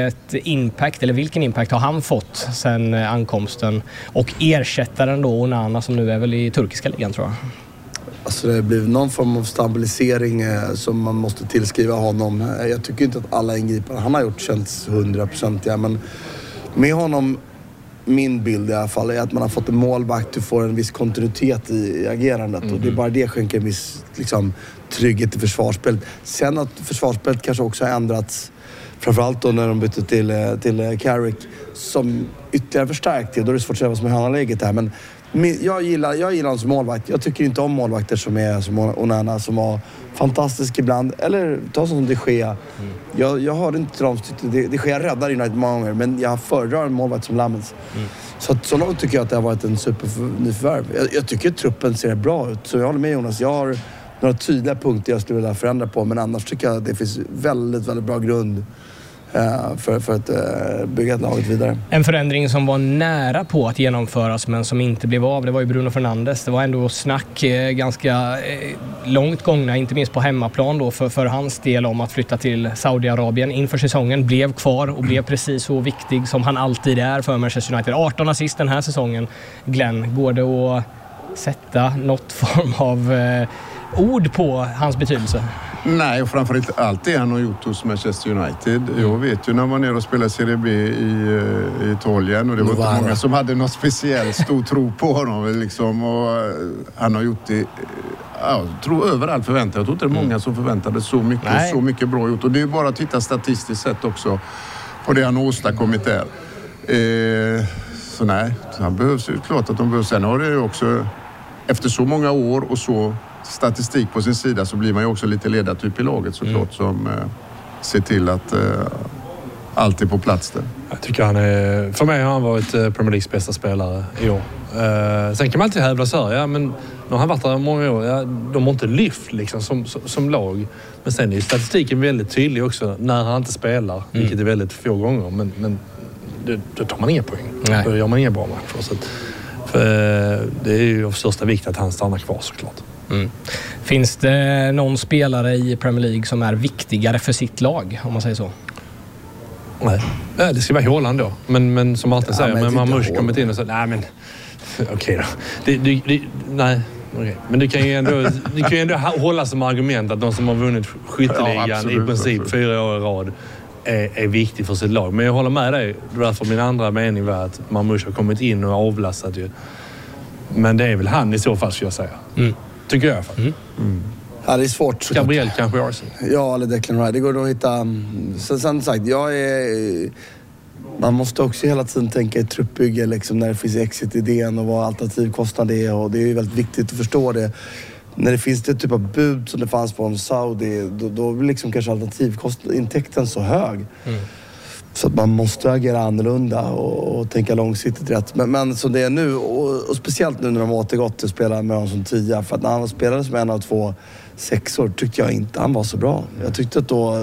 Vilken impact har han fått sen ankomsten? Och ersättaren då, Onana, som nu är väl i turkiska ligan, tror jag. Alltså det blir någon form av stabilisering som man måste tillskriva honom. Jag tycker inte att alla ingripanden han har gjort känns 100%, men med honom, min bild i alla fall, är att man har fått en målvakt, du får en viss kontinuitet i agerandet. Och det är bara det skänker en viss trygghet i försvarsspelet. Sen att försvarsspelet kanske också har ändrats, framförallt då när de bytte till Carrick, som ytterligare förstärkt det. Då är det svårt att säga vad som är hörnläget här. Men jag gillar honom som målvakt. Jag tycker inte om målvakter som är som Onana, som var fantastisk ibland. Eller ta som de Gea. Jag har inte de De Gea räddar United många gånger, men jag föredrar en målvakt som Lammens. Så långt tycker jag att det har varit en supernyförvärv. Jag tycker att truppen ser bra ut. Så jag håller med Jonas. Jag har några tydliga punkter jag skulle vilja förändra på, men annars tycker jag att det finns väldigt, väldigt bra grund för att bygga ett laget vidare. En förändring som var nära på att genomföras men som inte blev av, det var ju Bruno Fernandes. Det var ändå snack ganska långt gångna, inte minst på hemmaplan då, för hans del om att flytta till Saudiarabien inför säsongen. Blev kvar och blev precis så viktig som han alltid är för Manchester United. 18 assist den här säsongen. Glenn, går det att sätta något form av ord på hans betydelse? Nej, och framförallt allt det han har gjort hos Manchester United. Jag vet ju när man var nere och spelade Serie B i Italien, och det var inte många som hade någon speciell stor tro på honom liksom, och han har gjort det, jag tror överallt förväntat. Jag tror inte det är många som förväntade så mycket bra gjort, och det är bara att titta statistiskt sett också på det han har åstadkommit där. Så nej, han behövs ju, klart att de behövs. Sen har det ju också, efter så många år och så statistik på sin sida, så blir man ju också lite ledartyp i laget såklart, som ser till att allt är på plats där. Jag tycker han är, för mig har han varit Premier Leagues bästa spelare i år. Sen kan man alltid hävda så här, men när han varit där många år, de har inte lyft liksom som lag. Men sen är statistiken väldigt tydlig också när han inte spelar, vilket är väldigt få gånger, men då tar man inga poäng. Nej. Då gör man inga bra matcher. Så att, det är ju av största vikt att han stannar kvar såklart. Finns det någon spelare i Premier League som är viktigare för sitt lag, om man säger så? Nej, det ska vara Haaland då. Men som Martin säger, men man måste kommit in och säga, nej men okej då. Nej, okej. Men du kan ju ändå hålla som argument att de som har vunnit skytteligan i princip 4 år i rad är viktig för sitt lag. Men jag håller med dig, därför min andra mening var att Marmoush har kommit in och avlastat ju. Men det är väl han i så fall, ska jag säga. Tycker jag i alla fall. Ja, det är svårt. Gabriel kanske i Arsenal. Ja, eller Declan Rice. Det går att hitta... Sen sagt, man måste också hela tiden tänka i truppbygge liksom, när det finns exit-idén och vad alternativkostnad är. Och det är ju väldigt viktigt att förstå det. när det finns det typ av bud som det fanns på en Saudi, då blir liksom kanske alternativkostintäkten så hög. Så att man måste agera annorlunda och tänka långsiktigt rätt. Men som det är nu, och speciellt nu när de återgått till att spela med honom som 10. För att när han spelade som en av 2 sexor tyckte jag inte han var så bra. Jag tyckte att då...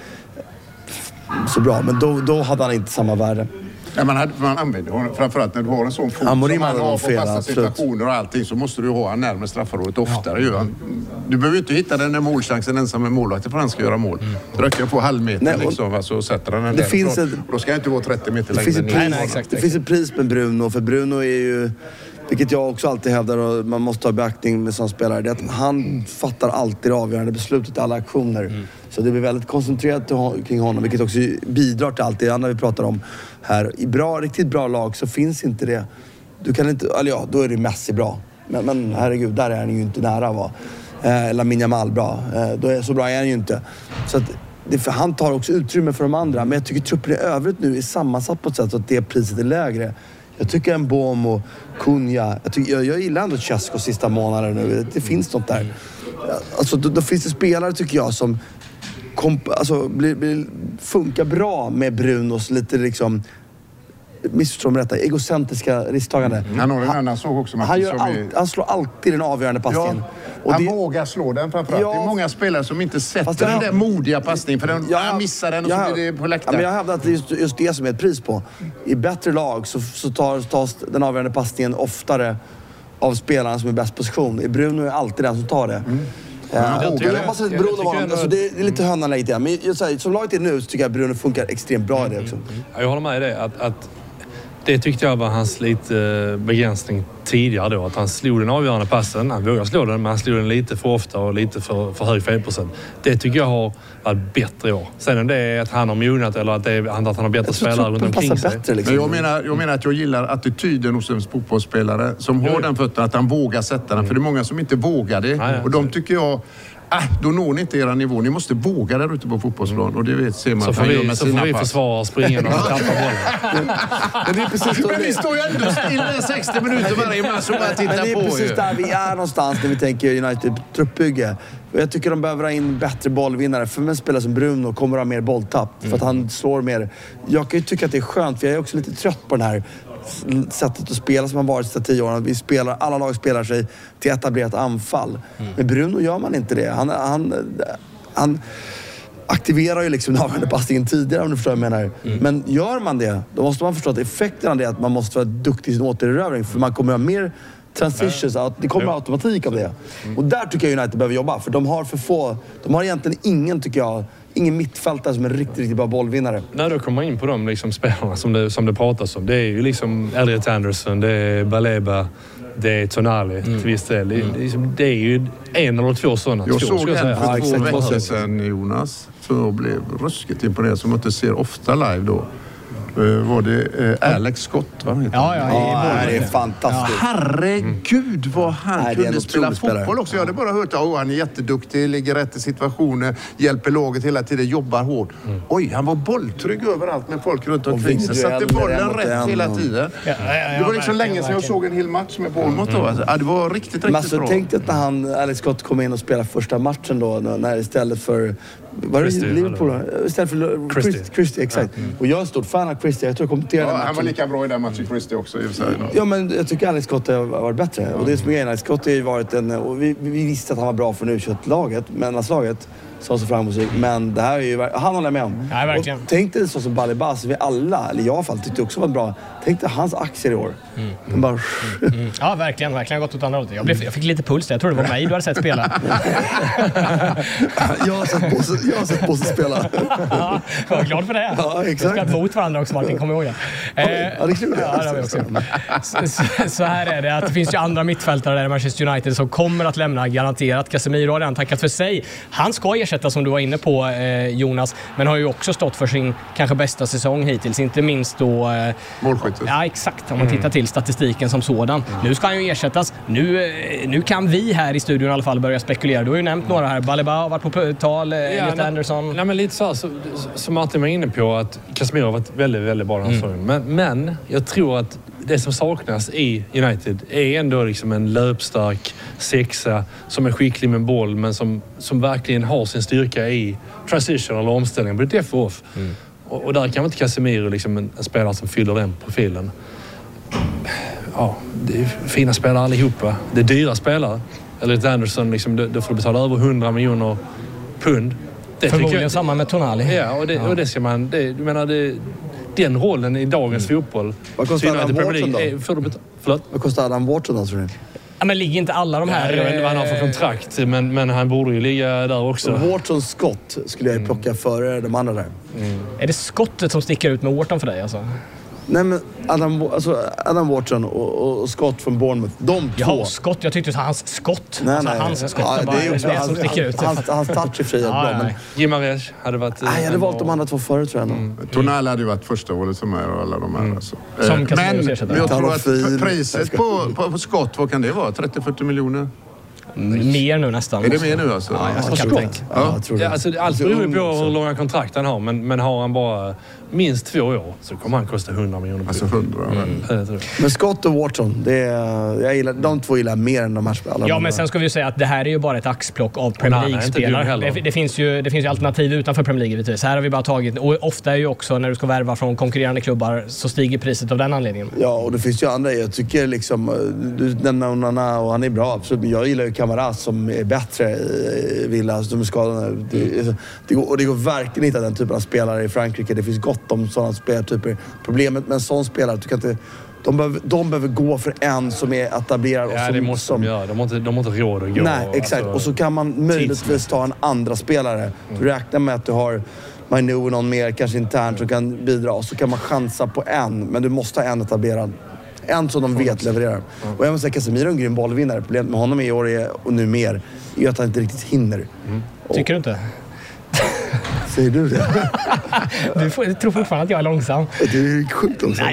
så bra, men då hade han inte samma värde. Ja, man använder honom, framförallt när du har en sån fot som han har på fasta situationer och allting, så måste du ha han närmare straffområdet oftare. Du behöver inte hitta den där målchansen ensam med målvakten för han ska göra mål. Det räcker på halvmeter liksom, så sätter han den där. Då ska jag inte vara 30 meter längre. Det finns ett pris med Bruno, för Bruno är ju, vilket jag också alltid hävdar och man måste ha beaktning med som spelare, det är att han fattar alltid det avgörande beslutet i alla aktioner. Så det blir väldigt koncentrerat kring honom, vilket också bidrar till allt det andra vi pratar om här. I riktigt bra lag så finns inte det. Du kan inte, eller ja, då är det Messi bra. Men herregud, där är han ju inte nära va. Lamine Yamal bra. Då är så bra är han ju inte. Så att för han tar också utrymme för de andra. Men jag tycker truppen i övrigt nu är sammansatt på ett sätt så att det priset är lägre. Jag tycker en Bom och Cunha. Jag gillar ändå Cesco sista månaden nu. Det finns något där. Alltså, då finns det spelare tycker jag som funkar bra med Brunos lite liksom missförstå mig rätta, egocentriska risktagande. Han såg också han slår alltid den avgörande passningen. Ja, han vågar slå den framförallt. Det är många spelare som inte sätter den där modiga passningen för han missar den och så blir det på läktaren. Men jag hävdar att det är just det som är ett pris på. I bättre lag så tas den avgörande passningen oftare av spelarna som är bäst position. I Bruno är alltid den som tar det. Det är lite hönanlägget igen. Men som laget är nu så tycker jag att Bruno funkar extremt bra i det också. Jag håller med i det. Att det tyckte jag var hans lite begränsning tidigare då. Att han slog den avgörande passen. Han vågade slå den, men han slog den lite för ofta och lite för hög felprocent. Det tycker jag har varit bättre i år. Sen om det är att han har mognat eller att han har bättre spelare runt omkring sig. Bättre, liksom. Men jag menar att jag gillar attityden hos en fotbollsspelare som har den fötterna, att han vågar sätta den. För det är många som inte vågar det. Och de tycker jag... då når ni inte era nivå. Ni måste våga där ute på fotbollsplan. Och det ser man. Så får vi försvara springen och tappa bollen. Men vi står ju ändå still 60 minuter varje match och bara tittar på. Men det är precis där vi är någonstans när vi tänker United-truppbygge. Och jag tycker de behöver ha in bättre bollvinnare. För en spelare som Bruno kommer ha mer bolltapp. För att han slår mer. Jag kan ju tycka att det är skönt. För jag är också lite trött på den här sättet att spela som har varit sedan 10 år. Alla lag spelar sig till etablerat anfall. Men Bruno gör man inte det. Han aktiverar ju liksom den avgörande passningen tidigare, om du förstår vad jag menar. Men gör man det, då måste man förstå att effekten av det är att man måste vara duktig i sin återerövring. För man kommer ha mer transitions, det kommer automatik av det. Och där tycker jag United behöver jobba. För de har för få, de har egentligen ingen mittfältare som är riktigt bra bollvinnare. När du kommer in på de liksom spelarna som det pratas om, det är ju liksom Elliot Anderson, det är Baleba, det är Tonali till viss del. Det är ju en eller 2 sådana. Jag såg en för 2 veckor sedan, Jonas, så jag blev ruskigt imponerad, som jag inte ser ofta live då. Var det Alex Scott, va? Ja, det är fantastiskt. Ja, herregud vad han kunde spela fotboll också. Jag hade bara hört att han är jätteduktig, ligger rätt i situationer, hjälper laget hela tiden, jobbar hårt. Oj, han var bolltrygg överallt med folk runt omkring sig. Satte bollen rätt hela tiden. Det var liksom länge sedan jag såg en hel match med Bournemouth då. Det var riktigt bra. Tänk dig att Alex Scott kom in och spelade första matchen då, när istället för... Var det Liverpool? Istället för Christie, exakt. Och jag är stort fan av Christie. Jag tror jag kommenterade den matchen. Han var lika bra i den matchen, Christie också. Ja, men jag tycker Alex Scott har varit bättre. Och det som är grejen, Alex Scott har ju varit och vi visste att han var bra för nu U21-laget, mellanslaget. Så framgångsrik. Men det här är ju... Han håller med om. Ja, verkligen. Och tänk dig så som Baleba, vi alla, eller jag i alla fall, tyckte också var bra. Tänk dig hans aktier i år. Bara... Ja, verkligen gått åt andra hållet. Jag fick lite puls där. Jag tror det var mig du hade sett spela. jag har sett Bosse spela. Ja, jag är glad för det. Ja, exakt. Vi ska mot varandra också, Martin, kommer ihåg det. Ja, det är kul. Ja, det har vi också. Så här är det. Att det finns ju andra mittfältare där i Manchester United som kommer att lämna garanterat. Casemiro har redan tackat för sig. Han ska ersätta, som du var inne på, Jonas, men har ju också stått för sin kanske bästa säsong hittills, inte minst då målskyttet. Ja, exakt, om man tittar till statistiken som sådan. Nu ska han ju ersättas. Nu kan vi här i studion i alla fall börja spekulera. Du har ju nämnt några här. Baleba har varit på tal, Elliot Anderson. Nej, men lite så som Martin var inne på, att Casemiro har varit väldigt, väldigt bra den här säsongen. Men jag tror att det som saknas i United är ändå liksom en löpstark sexa som är skicklig med boll men som verkligen har sin styrka i transition eller omställning, både def och off. Och där kan man inte Casemiro liksom en spelare som fyller den profilen. Ja, det är fina spelare allihopa. Det är dyra spelare. Eller Anderson, liksom, du får betala över 100 miljoner pund. Förmodligen samma med Tonali. Ja, och det ska man... den rollen i dagens fotboll... Vad kostar Adam Wharton då? Förlåt? Vad kostar Adam Wharton då, tror ni? Ja, men ligger inte alla de här... Jag vet inte vad han har för kontrakt, men han borde ju ligga där också. Whartons skott skulle jag plocka före de andra där. Är det skottet som sticker ut med Wharton för dig alltså? Nej, men Adam Wharton och Scott från Bournemouth, de två. Ja, skott. Jag tyckte hans skott. Nej, alltså, nej. hans skott Ja, bara, det är också det som sticker ut. Hans touch är frihet bra, men... Gimares hade varit... Nej, jag hade valt de andra två förut, tror jag. Tonali hade ju varit första valet som är och alla de här. Alltså. Som Casemiros ersättare. Men jag tror att priset på skott, vad kan det vara? 30-40 miljoner? Mer nu nästan. Är det mer nu alltså? Ja, jag kan tänka. Ja, jag tror det. Ja, alltså, allt beror på hur långa kontrakt han har. Men har han bara minst 2 år så kommer han kosta 100 miljoner. Alltså 100. Men Scott och Wharton, jag gillar, de två gillar mer än de här spelarna. Ja, men sen ska vi ju säga att det här är ju bara ett axplock av Premier League-spelare. Det finns ju alternativ utanför Premier League givetvis. Här har vi bara tagit, och ofta är ju också när du ska värva från konkurrerande klubbar så stiger priset av den anledningen. Ja, och det finns ju andra. Jag tycker liksom, du nämner Onana och han är bra, absolut. Men jag gillar ju Camara som är bättre i Villa, de är skadade. Det går verkligen inte att den typen av spelare i Frankrike. Det finns gott om sådana spelartyper. Problemet med en sån spelare, du kan inte... De behöver gå för en som är etablerad. Ja, det måste de göra. De har inte råd att gå. Nej, exakt. Alltså, och så kan man möjligtvis ta en andra spelare. Du räknar med att du har Mainu och någon mer, kanske internt, som kan bidra. Och så kan man chansa på en. Men du måste ha en etablerad. En som de vet levererar. Och jag måste säga, Casemiro är en grym bollvinnare. Problemet med honom i år och nu mer är att han inte riktigt hinner. Tycker du inte? Säger du det? Du tror fortfarande att jag är långsam. Det är sjukt långsam.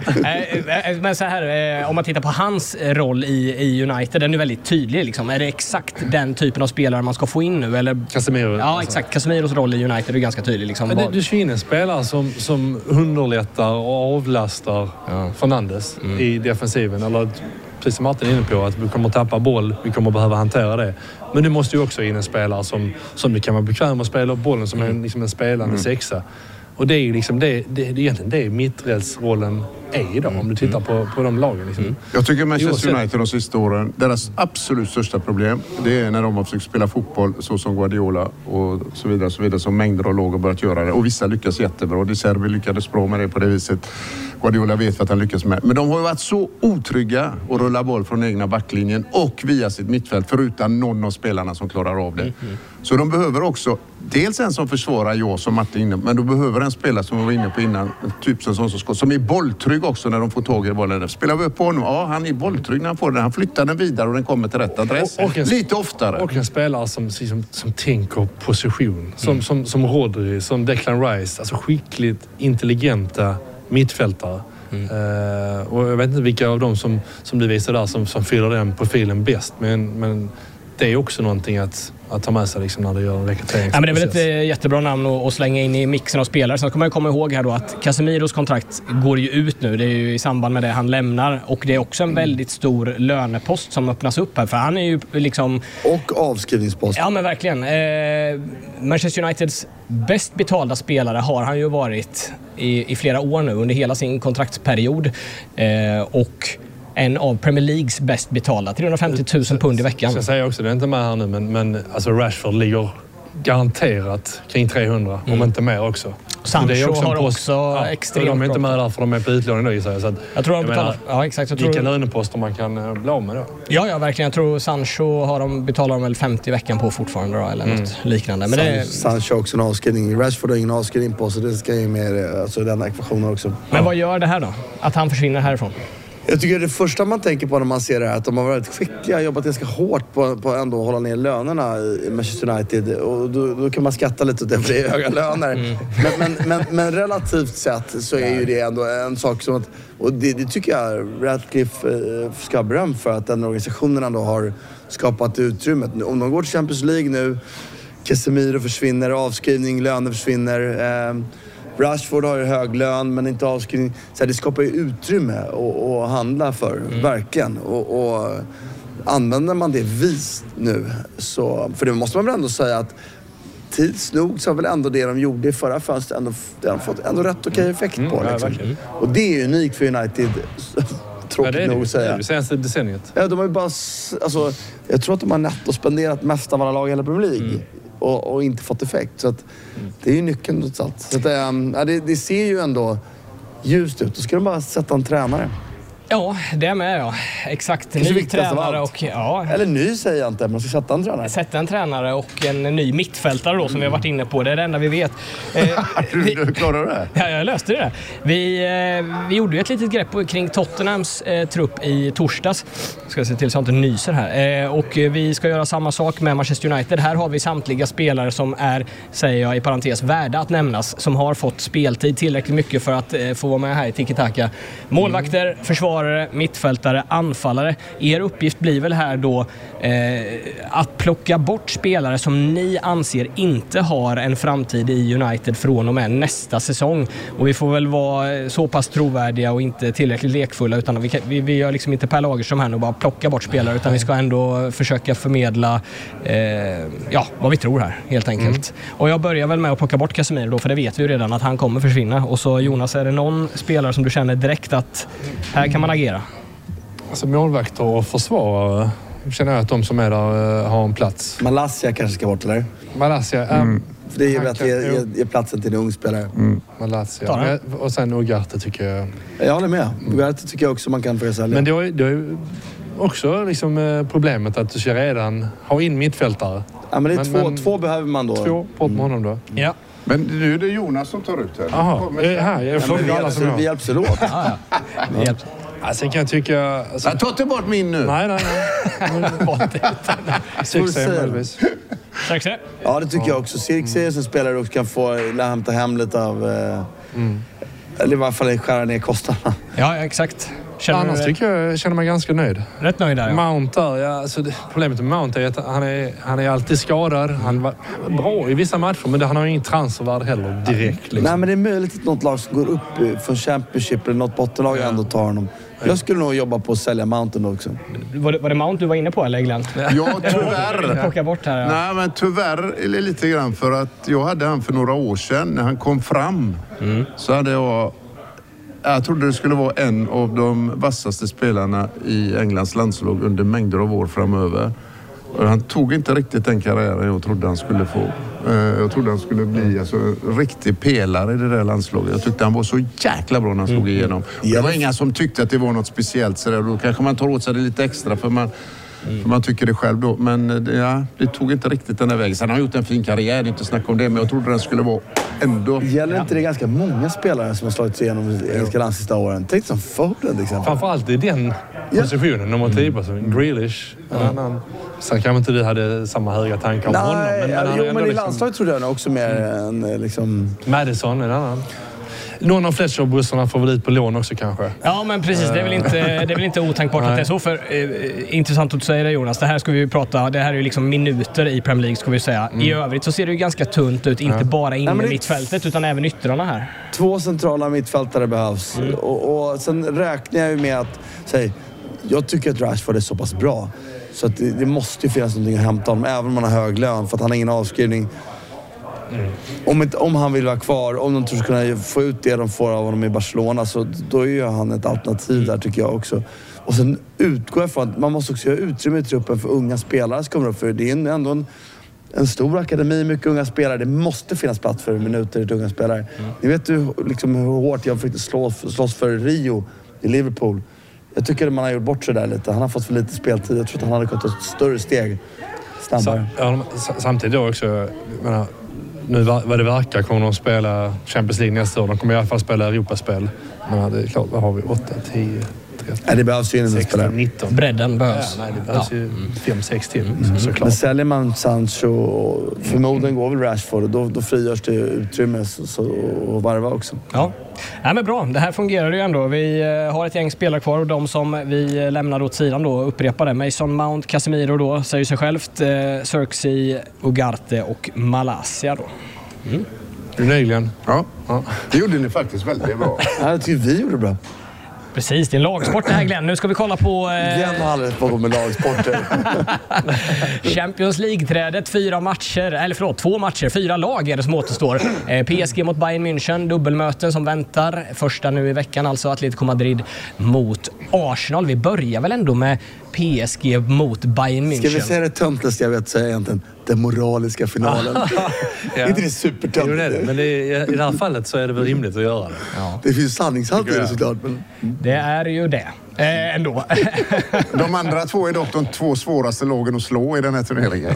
Nej. Men så här, om man tittar på hans roll i United, den är väldigt tydlig. Liksom. Är det exakt den typen av spelare man ska få in nu? Eller? Casemiro. Ja, exakt. Casemiros roll i United är ganska tydlig. Liksom. Du kör in en spelare som underlättar och avlastar Fernandes i defensiven. Eller precis som Martin är inne på, att vi kommer tappa boll, vi kommer behöva hantera det. Men du måste ju också in en spelare som du kan vara bekväm att spela upp bollen, som är liksom en spelande sexa. Och det är ju liksom det är egentligen det mitträttsrollen är idag, om du tittar på de lagen. Liksom. Jag tycker Manchester United de sista åren, deras absolut största problem, det är när de har försökt spela fotboll så som Guardiola och så vidare, som mängder av lag har börjat göra det. Och vissa lyckas jättebra. De Serbi lyckades bra med det på det viset. Guardiola vet vad han lyckas med. Men de har ju varit så otrygga och rulla boll från egna backlinjen och via sitt mittfält, förutom någon av spelarna som klarar av det. Så de behöver också dels en som försvarar, som Martin inne, men de behöver en spelare som vi var inne på innan, typ som är bolltrygg också när de får tag i bollen. Spelar vi upp på honom, han är bolltrygg när han får den. Han flyttar den vidare och den kommer till rätt adress. Lite oftare. Och en spelare som tänker position. Som Rodri, som Declan Rice. Alltså skickligt, intelligenta mittfältare. Och jag vet inte vilka av dem som du visar där som fyller den profilen bäst. Men det är också någonting att ta med sig liksom när du gör en rekryteringsprocess. Ja, men det är väl ett jättebra namn att slänga in i mixen av spelare. Sen ska man ju komma ihåg här då att Casemiros kontrakt går ju ut nu. Det är ju i samband med det han lämnar. Och det är också en väldigt stor lönepost som öppnas upp här. För han är ju liksom... Och avskrivningspost. Ja, men verkligen. Manchester Uniteds bäst betalda spelare har han ju varit i flera år nu under hela sin kontraktsperiod. Och en av Premier Leagues bäst betalda. 350 000 pund i veckan. Jag säger också, det är inte med här nu, men alltså Rashford ligger garanterat kring 300, om inte mer också. Sancho har också extremt bra. De är inte med där för de är på utlåning nu. Så att, jag tror de betalar... Ja, exakt. Vilka löneposter man kan bli av med då? Ja, verkligen. Jag tror Sancho betalar de väl 50 i veckan på fortfarande då, eller något liknande. Men Sancho har också en avskrivning. Rashford har ingen avskrivning på, så det ska ju med alltså, den ekvationen också. Men vad gör det här då? Att han försvinner härifrån? Jag tycker det första man tänker på när man ser det här är att de har varit skickliga, jobbat ganska hårt på ändå att hålla ner lönerna i Manchester United. Och då kan man skatta lite åt det, för det är höga löner. Men relativt sett så är ju det ändå en sak som att... Och det tycker jag Radcliffe ska ha beröm för, att den organisationen ändå har skapat utrymmet. Om de går till Champions League nu, Casemiro försvinner, avskrivning, löner försvinner... Rashford har ju hög lön men inte avskrivning. Så det skapar ju utrymme att handla för, verkligen. Och använder man det vist nu så... För det måste man väl ändå säga att tids nog så har väl ändå det de gjorde i förra fönstret ändå fått rätt okej effekt på. Liksom. Och det är unikt för United, tråkigt nog att säga. Det senaste decenniet. Ja, de har ju bara... Alltså, jag tror att de har netto spenderat mest av alla lag i hela Premier League. Och inte fått effekt. Så att det är ju nyckeln trots allt. Så att, det ser ju ändå ljust ut. Då ska de bara sätta en tränare. Ja, det är med, ja. Exakt. Ny tränare och... Ja. Eller ny säger jag inte, men man ska sätta en tränare. Sätta en tränare och en ny mittfältare då, som vi har varit inne på. Det är det enda vi vet. Du klarar det? Ja, jag löste det. Vi gjorde ju ett litet grepp kring Tottenhams trupp i torsdags. Ska se till så jag inte nyser här. Och vi ska göra samma sak med Manchester United. Här har vi samtliga spelare som är, säger jag i parentes, värda att nämnas. Som har fått speltid tillräckligt mycket för att få vara med här i tiki-taka. Målvakter, försvarare, mittfältare, anfallare. Er uppgift blir väl här då att plocka bort spelare som ni anser inte har en framtid i United från och med nästa säsong. Och vi får väl vara så pass trovärdiga och inte tillräckligt lekfulla, utan vi gör liksom inte Per Lagerström här och bara plocka bort spelare, utan vi ska ändå försöka förmedla vad vi tror här, helt enkelt. Och jag börjar väl med att plocka bort Casemiro då, för det vet vi ju redan att han kommer försvinna. Och så Jonas, är det någon spelare som du känner direkt att här kan man agera? Alltså målvakter och försvarare känner jag att de som är där har en plats. Malaysia kanske ska bort, eller? Malaysia, för det är ju att ge platsen till en ung spelare. Malaysia. Och sen Ugarte tycker jag. Jag håller med. Ugarte tycker jag också man kan försälja. Men det är ju också liksom problemet att du ska redan ha in mittfältare. Ja, men det är två behöver man då. Två på honom då. Ja. Men nu är det Jonas som tar ut här. Jaha, jag frågar alla som vi hjälps åt. Sen kan jag tycka... Alltså, ta inte bort min nu. Nej. Tack så. Ja, det tycker jag också. Sirkse som spelare också kan få hämta hem lite av... Eller i varje fall skära ner kostnaderna. Ja, exakt. Annars tycker jag känner mig ganska nöjd. Rätt nöjd där, ja. Mount där, alltså problemet med Mount är att han är alltid skadad. Han var bra i vissa matcher, men han har ju ingen transfervärde heller direkt. Liksom. Nej, men det är möjligt att något lag som går upp från Championship eller något bottenlag ändå tar honom. Jag skulle nog jobba på att sälja Mountain också. Var det Mount du var inne på, eller Glenn? Ja, tyvärr. Plocka bort här. Ja. Nej, men tyvärr lite grann, för att jag hade han för några år sedan. När han kom fram så hade jag trodde det skulle vara en av de vassaste spelarna i Englands landslag under mängder av år framöver. Och han tog inte riktigt den karriären jag trodde han skulle få. Jag trodde han skulle bli en riktig pelare i det där landslaget. Jag tyckte han var så jäkla bra när han slog igenom. Det var inga som tyckte att det var något speciellt. Så där. Då kanske man tar åt sig det lite extra för man tycker det själv då. Men det tog inte riktigt den där vägen. Sen har han gjort en fin karriär, inte snacka om det. Men jag trodde den skulle vara ändå... Gäller inte det ganska många spelare som har slagit sig igenom i engelska land sista åren? Tänk som Foden till exempel. Framförallt i den positionen, nummer 10. Alltså Grealish. Sen kanske inte du hade samma höga tankar om honom. Men i landslaget tror jag också mer än liksom... Madison är en annan. Någon av Fletcher-bussarna får väl ut på lån också kanske. Ja, men precis. Det är väl inte otänkbart att det är så. För intressant att säga det, Jonas. Det här ska vi ju prata. Det här är ju liksom minuter i Premier League, ska vi säga. I övrigt så ser det ju ganska tunt ut. Inte bara inne i mittfältet utan även yttrarna här. 2 centrala mittfältare behövs. Och sen räknar jag ju med att... jag tycker att Rashford är så pass bra. Så att det måste ju finnas någonting att hämta honom. Även om man har hög lön. För att han har ingen avskrivning. Om han vill vara kvar, om de tror att kunna få ut det de får av honom i Barcelona, så då är ju han ett alternativ där, tycker jag också. Och sen utgår jag från att man måste också göra utrymme i truppen för unga spelare som kommer upp, för det är ändå en stor akademi, mycket unga spelare. Det måste finnas plats för minuter till unga spelare. Ni vet ju liksom hur hårt jag försökte slåss för Rio i Liverpool. Jag tycker att man har gjort bort sig där lite. Han har fått för lite speltid. Jag tror att han hade kunnat ta ett större steg snabbare. Samtidigt då också, nu vad det verkar kommer de spela Champions League nästa år. De kommer i alla fall spela Europaspel. Men det är klart, vad har vi? 8, 10, 13, Nej, det behövs ju 16, 19. Bredden behövs. Ja, nej, det behövs ju 5-6 till, såklart. Men säljer man Sancho, förmodligen går väl Rashford, och då frigörs det utrymme och varva också. Ja. Nej, men bra, det här fungerar ju ändå. Vi har ett gäng spelare kvar, och de som vi lämnar åt sidan då, upprepar det. Mason Mount, Casemiro då, säger sig självt, Xerxes, Ugarte och Malaysia då. Nyligen. Ja, det gjorde ni faktiskt väldigt bra. Ja, jag tycker vi gjorde bra. Precis, det är en lagsport det här, Glenn. Nu ska vi kolla på... Glenn har aldrig fått med lagsporter. Champions League-trädet, 2 matcher, 4 lag är det som återstår. PSG mot Bayern München, dubbelmöten som väntar. Första nu i veckan, alltså Atletico Madrid mot Arsenal. Vi börjar väl ändå med PSG mot Bayern München. Ska vi säga det töntigaste jag vet säga egentligen? Den moraliska finalen. Ja. Inte det supertöntigt? Men i det här fallet så är det väl rimligt att göra det. Ja. Det finns sanningshalt i det såklart. Men... Det är ju det. Ändå. De andra 2 är dock de 2 svåraste lagen att slå i den här turneringen.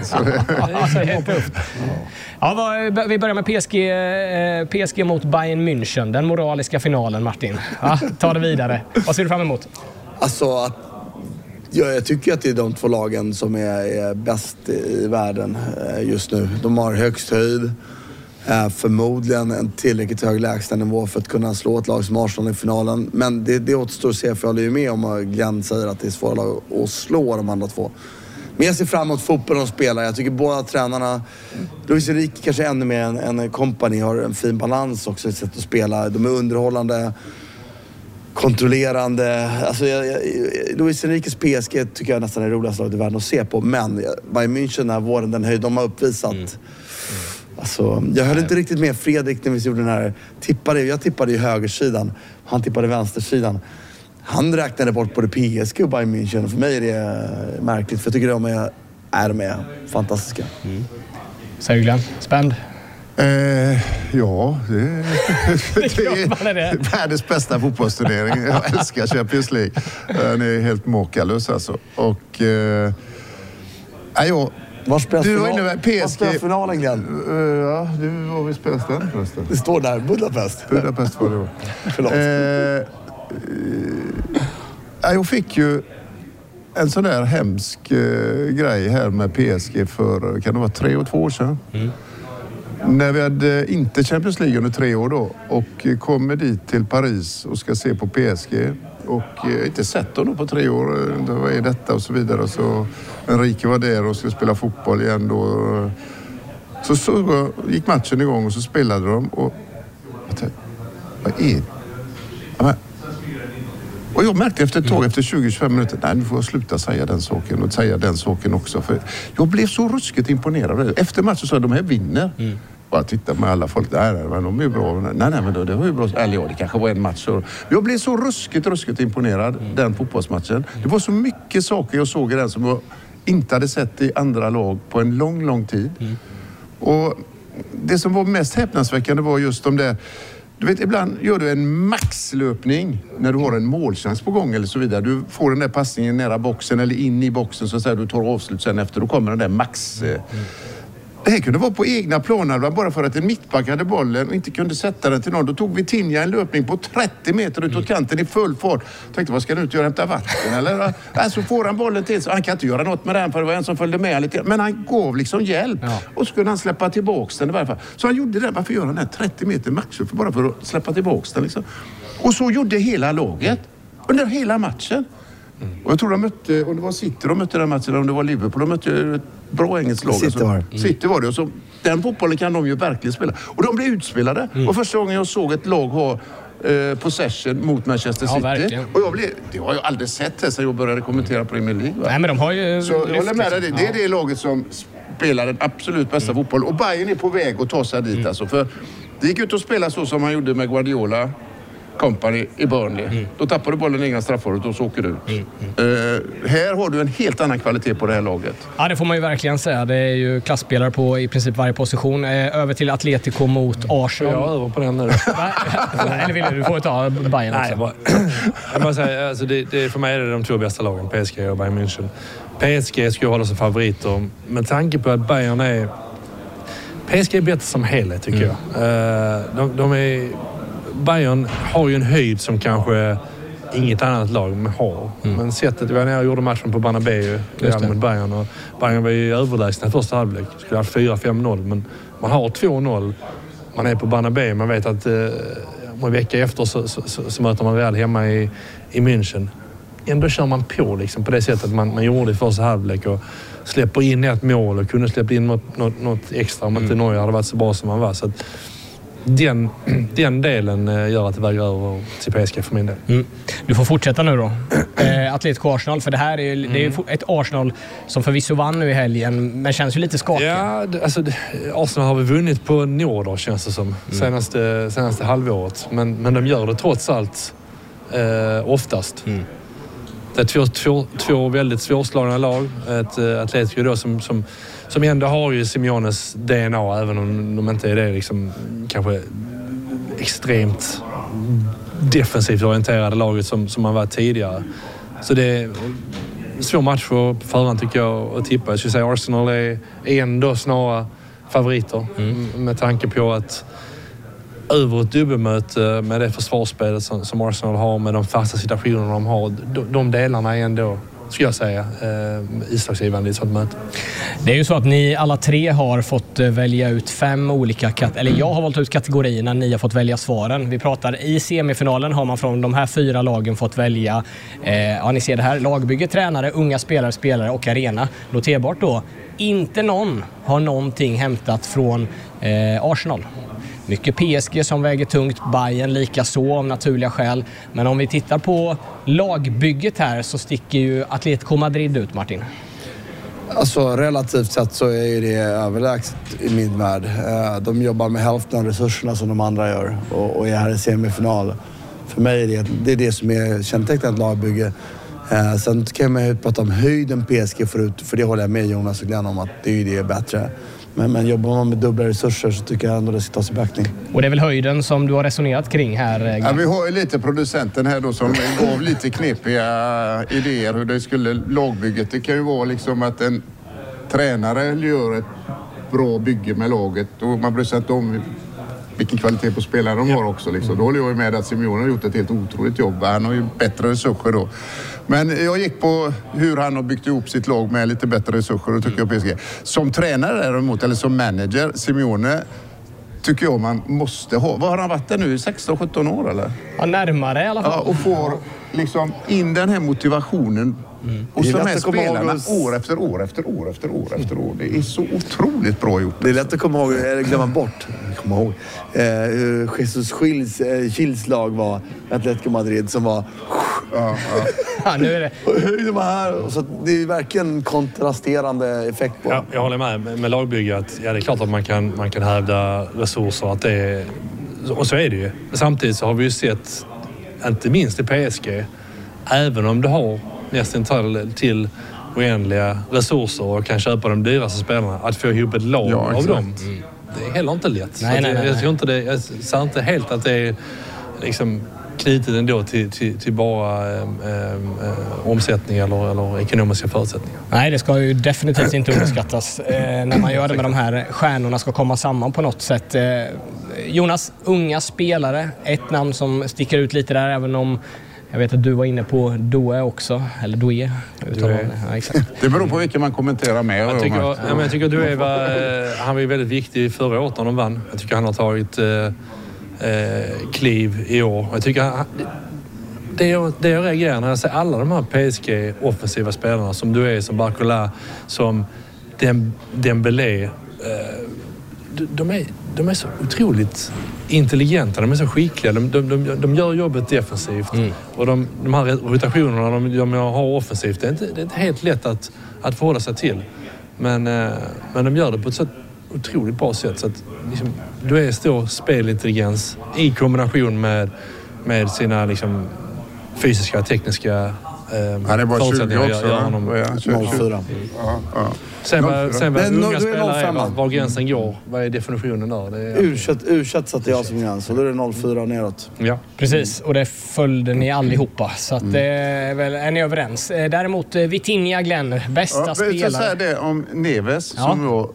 Vi börjar med PSG mot Bayern München. Den moraliska finalen, Martin. Ta det vidare. Vad ser du fram emot? Alltså, jag tycker att det är de 2 lagen som är bäst i världen just nu. De har högst höjd. Förmodligen en tillräckligt hög lägstanivå för att kunna slå ett lag som Arsenal i finalen. Men det återstår att se, för jag håller ju med om att Glenn säger att det är svåra lag att slå de andra 2. Men jag ser fram emot fotbollen de spelar. Jag tycker båda tränarna, Luis Enrique kanske ännu mer än Kompany, har en fin balans också i sätt att spela. De är underhållande, kontrollerande. Alltså, Luis Enriques PSG tycker jag nästan är det roligaste laget i världen att se på. Men Bayern München den här våren, den höjd de har uppvisat. Alltså, jag höll inte riktigt med Fredrik när vi gjorde den här jag tippade i högersidan, han tippade vänstersidan. Han räknade bort både PSG och Bayern München. För mig är det märkligt, för jag tycker de är fantastiska. Säger Glenn, spänd? Ja, det är världens bästa fotbollsturnering. Jag älskar Champions League. Den är helt makalös alltså. Och Var spelar finalen, Glenn? Ja, du var vi spelas den förresten. Det står där, Budapest. Budapest var det. Förlåt. Jag fick ju en sån där hemsk grej här med PSG för, kan det vara 3 och 2 år sedan? När vi hade inte Champions League under 3 år då och kommer dit till Paris och ska se på PSG och inte sett dem på 3 år. Vad är detta och så vidare. Och så Enrique var där och skulle spela fotboll igen då. Så gick matchen igång och så spelade de och jag tänkte, vad är det? Och jag märkte efter ett tag, efter 20-25 minuter, nej, nu får jag sluta säga den saken och säga den saken också. För jag blev så ruskigt imponerad. Efter matchen sa jag, de här vinner. Bara titta med alla folk, nej, de är ju bra. Nej, men det var ju bra. Eller ja, det kanske var en match. Jag blev så ruskigt imponerad, den fotbollsmatchen. Det var så mycket saker jag såg i den som jag inte hade sett i andra lag på en lång tid. Och det som var mest häpnadsväckande var just de där. Du vet, ibland gör du en maxlöpning när du har en målchans på gång eller så vidare. Du får den där passningen nära boxen eller in i boxen så att du tar avslut sen efter. Då kommer den där max... Det här kunde vara på egna planer bara för att en mittback hade bollen och inte kunde sätta den till någon. Då tog Vitinha en löpning på 30 meter utåt kanten i full fart. Tänkte, vad ska du inte göra? Hämta vatten? Eller? Så får han bollen till sig. Han kan inte göra något med den för det var en som följde med lite. Men han gav liksom hjälp. Ja. Och så kunde han släppa tillbaka den i varje fall. Så han gjorde det. Varför gör han den 30 meter max? Bara för att släppa tillbaka den liksom. Och så gjorde hela laget. Under hela matchen. Och jag tror de mötte, om det var City de mötte den matchen, om det var Liverpool, de mötte ett bra engelskt lag. City var det. Och så, den fotbollen kan de ju verkligen spela. Och de blev utspelade. Och första gången jag såg ett lag ha possession mot Manchester City. Verkligen. Och det har jag aldrig sett det sedan jag började kommentera Premier League. Va? Nej, men de har ju... Så jag håller med dig. Det är det laget som spelar den absolut bästa fotboll. Och Bayern är på väg att ta sig dit. Alltså, för det gick ut att spela så som man gjorde med Guardiola. Kompany i Burnley. Då tappar du bollen i egna straffområdet och så åker du ut. Här har du en helt annan kvalitet på det här laget. Ja, det får man ju verkligen säga. Det är ju klassspelare på i princip varje position. Över till Atletico mot Arsenal. Jag över på den nu. Eller vill du får ta Bayern också. Jag bara säga, alltså det, för mig är det de 2 bästa lagen, PSG och Bayern München. PSG ska ju hålla som favoriter. Med tanke på att Bayern är... PSG är bättre som helhet, tycker jag. De är... Bayern har ju en höjd som kanske inget annat lag har. Men sättet, när jag gjorde matchen på Bernabéu mot Bayern, och Bayern var ju överlägsna i första halvlek. Skulle ha 4-5-0, men man har 2-0. Man är på Bernabéu, man vet att en vecka efter så möter man Real hemma i München. Ändå kör man på liksom, på det sättet man gjorde i första halvlek och släpper in ett mål och kunde släppa in något extra om inte Neuer hade varit så bra som man var. Så att, den delen gör att det väger över till PSG för min del. Du får fortsätta nu då. Atletico Arsenal, för det här är ju, det är ju ett Arsenal som förvisso vann nu i helgen, men känns ju lite skakig. Ja, Arsenal har väl vunnit på nåder, känns det som, senaste halvåret. Men de gör det trots allt oftast. Det är två väldigt svårslagna lag. Ett Atletico då som ändå har ju Simeones DNA, även om de inte är det liksom, kanske extremt defensivt orienterade laget som man var tidigare. Så det är en svår match på förhand tycker jag att tippa. Jag skulle säga Arsenal är ändå snarare favoriter med tanke på att över ett dubbelmöte med det försvarsspelet som Arsenal har, med de fasta situationerna de har, de delarna är ändå, skulle jag säga, utslagsgivande i ett sånt möte. Det är ju så att ni alla tre har fått välja ut 5 olika jag har valt ut kategorierna, ni har fått välja svaren. Vi pratar i semifinalen har man från de här 4 lagen fått välja, ni ser det här, lagbygge, tränare, unga spelare och arena. Noterbart då, inte någon har någonting hämtat från Arsenal. Mycket PSG som väger tungt, Bayern lika så av naturliga skäl. Men om vi tittar på lagbygget här så sticker ju Atletico Madrid ut, Martin. Alltså relativt sett så är det överlägset i min värld. De jobbar med hälften av resurserna som de andra gör och är här i semifinal. För mig är det som är kännetecknat lagbygge. Sen kan man ju prata om höjden PSG förut, för det håller jag med Jonas och Glenn om att det är bättre. Men jobbar man med dubbla resurser så tycker jag ändå det ska tas i backning. Och det är väl höjden som du har resonerat kring här? Ja, vi har ju lite producenten här då som gav lite knepiga idéer hur det skulle lagbygget. Det kan ju vara liksom att en tränare gör ett bra bygge med laget och man bryr sig inte om vilken kvalitet på spelare de har också. Liksom. Då håller jag med att Simeone har gjort ett helt otroligt jobb. Han har ju bättre resurser då. Men jag gick på hur han har byggt ihop sitt lag med lite bättre resurser och tycker jag PSG. Som tränare däremot, eller som manager, Simeone tycker jag man måste ha. Vad har han varit där nu? 16-17 år eller? Ja, närmare i alla fall. Ja, och får liksom in den här motivationen. Och så här spelarna år efter år efter år efter år efter år. Det är så otroligt bra gjort. Det är lätt att komma ihåg, eller glömma bort. Jesus Chils lag var Atletico Madrid som var... Ja, nu är det. De här, så det är verkligen kontrasterande effekt på. Ja, jag håller med lagbygget. Ja, det är klart att man kan hävda resurser. Att det är, och så är det ju. Samtidigt så har vi ju sett, inte minst i PSG, även om du har nästan till oändliga resurser och kan köpa de dyraste spelarna, att få ihop ett lag av dem. Det är heller inte lätt. Nej. Jag tror inte jag ser inte helt att det är liksom knutet ändå till bara omsättning eller ekonomiska förutsättningar. Nej, det ska ju definitivt inte underskattas när man gör det med de här stjärnorna ska komma samman på något sätt. Jonas, unga spelare, ett namn som sticker ut lite där, även om jag vet att du var inne på Doué också, eller Doué. Ja, exakt. Det beror på vilken man kommenterar med. Jag tycker Doué han var ju väldigt viktig förra året när de vann. Jag tycker han har tagit kliv i år. Jag tycker det jag reagerar när jag ser alla de här PSG-offensiva spelarna som Doué, som Barcola, som Dembélé, de är så otroligt intelligenta, de är så skickliga, de gör jobbet defensivt och de här rotationerna de har offensivt, det är inte helt lätt att förhålla sig till, men de gör det på ett så otroligt bra sätt, så att liksom, du är stor spelintelligens i kombination med sina liksom fysiska och tekniska han är bara 20 också. Ja, 04. Sen vad unga spelare är, var gränsen går. Vad är definitionen där? U21 satte jag som gräns, och då är det 04 neråt. Ja, precis. Och det följde ni allihopa. Så att det är ni överens. Däremot Vitinha, Glenn, bästa spelare. Jag ska säga det om Neves som var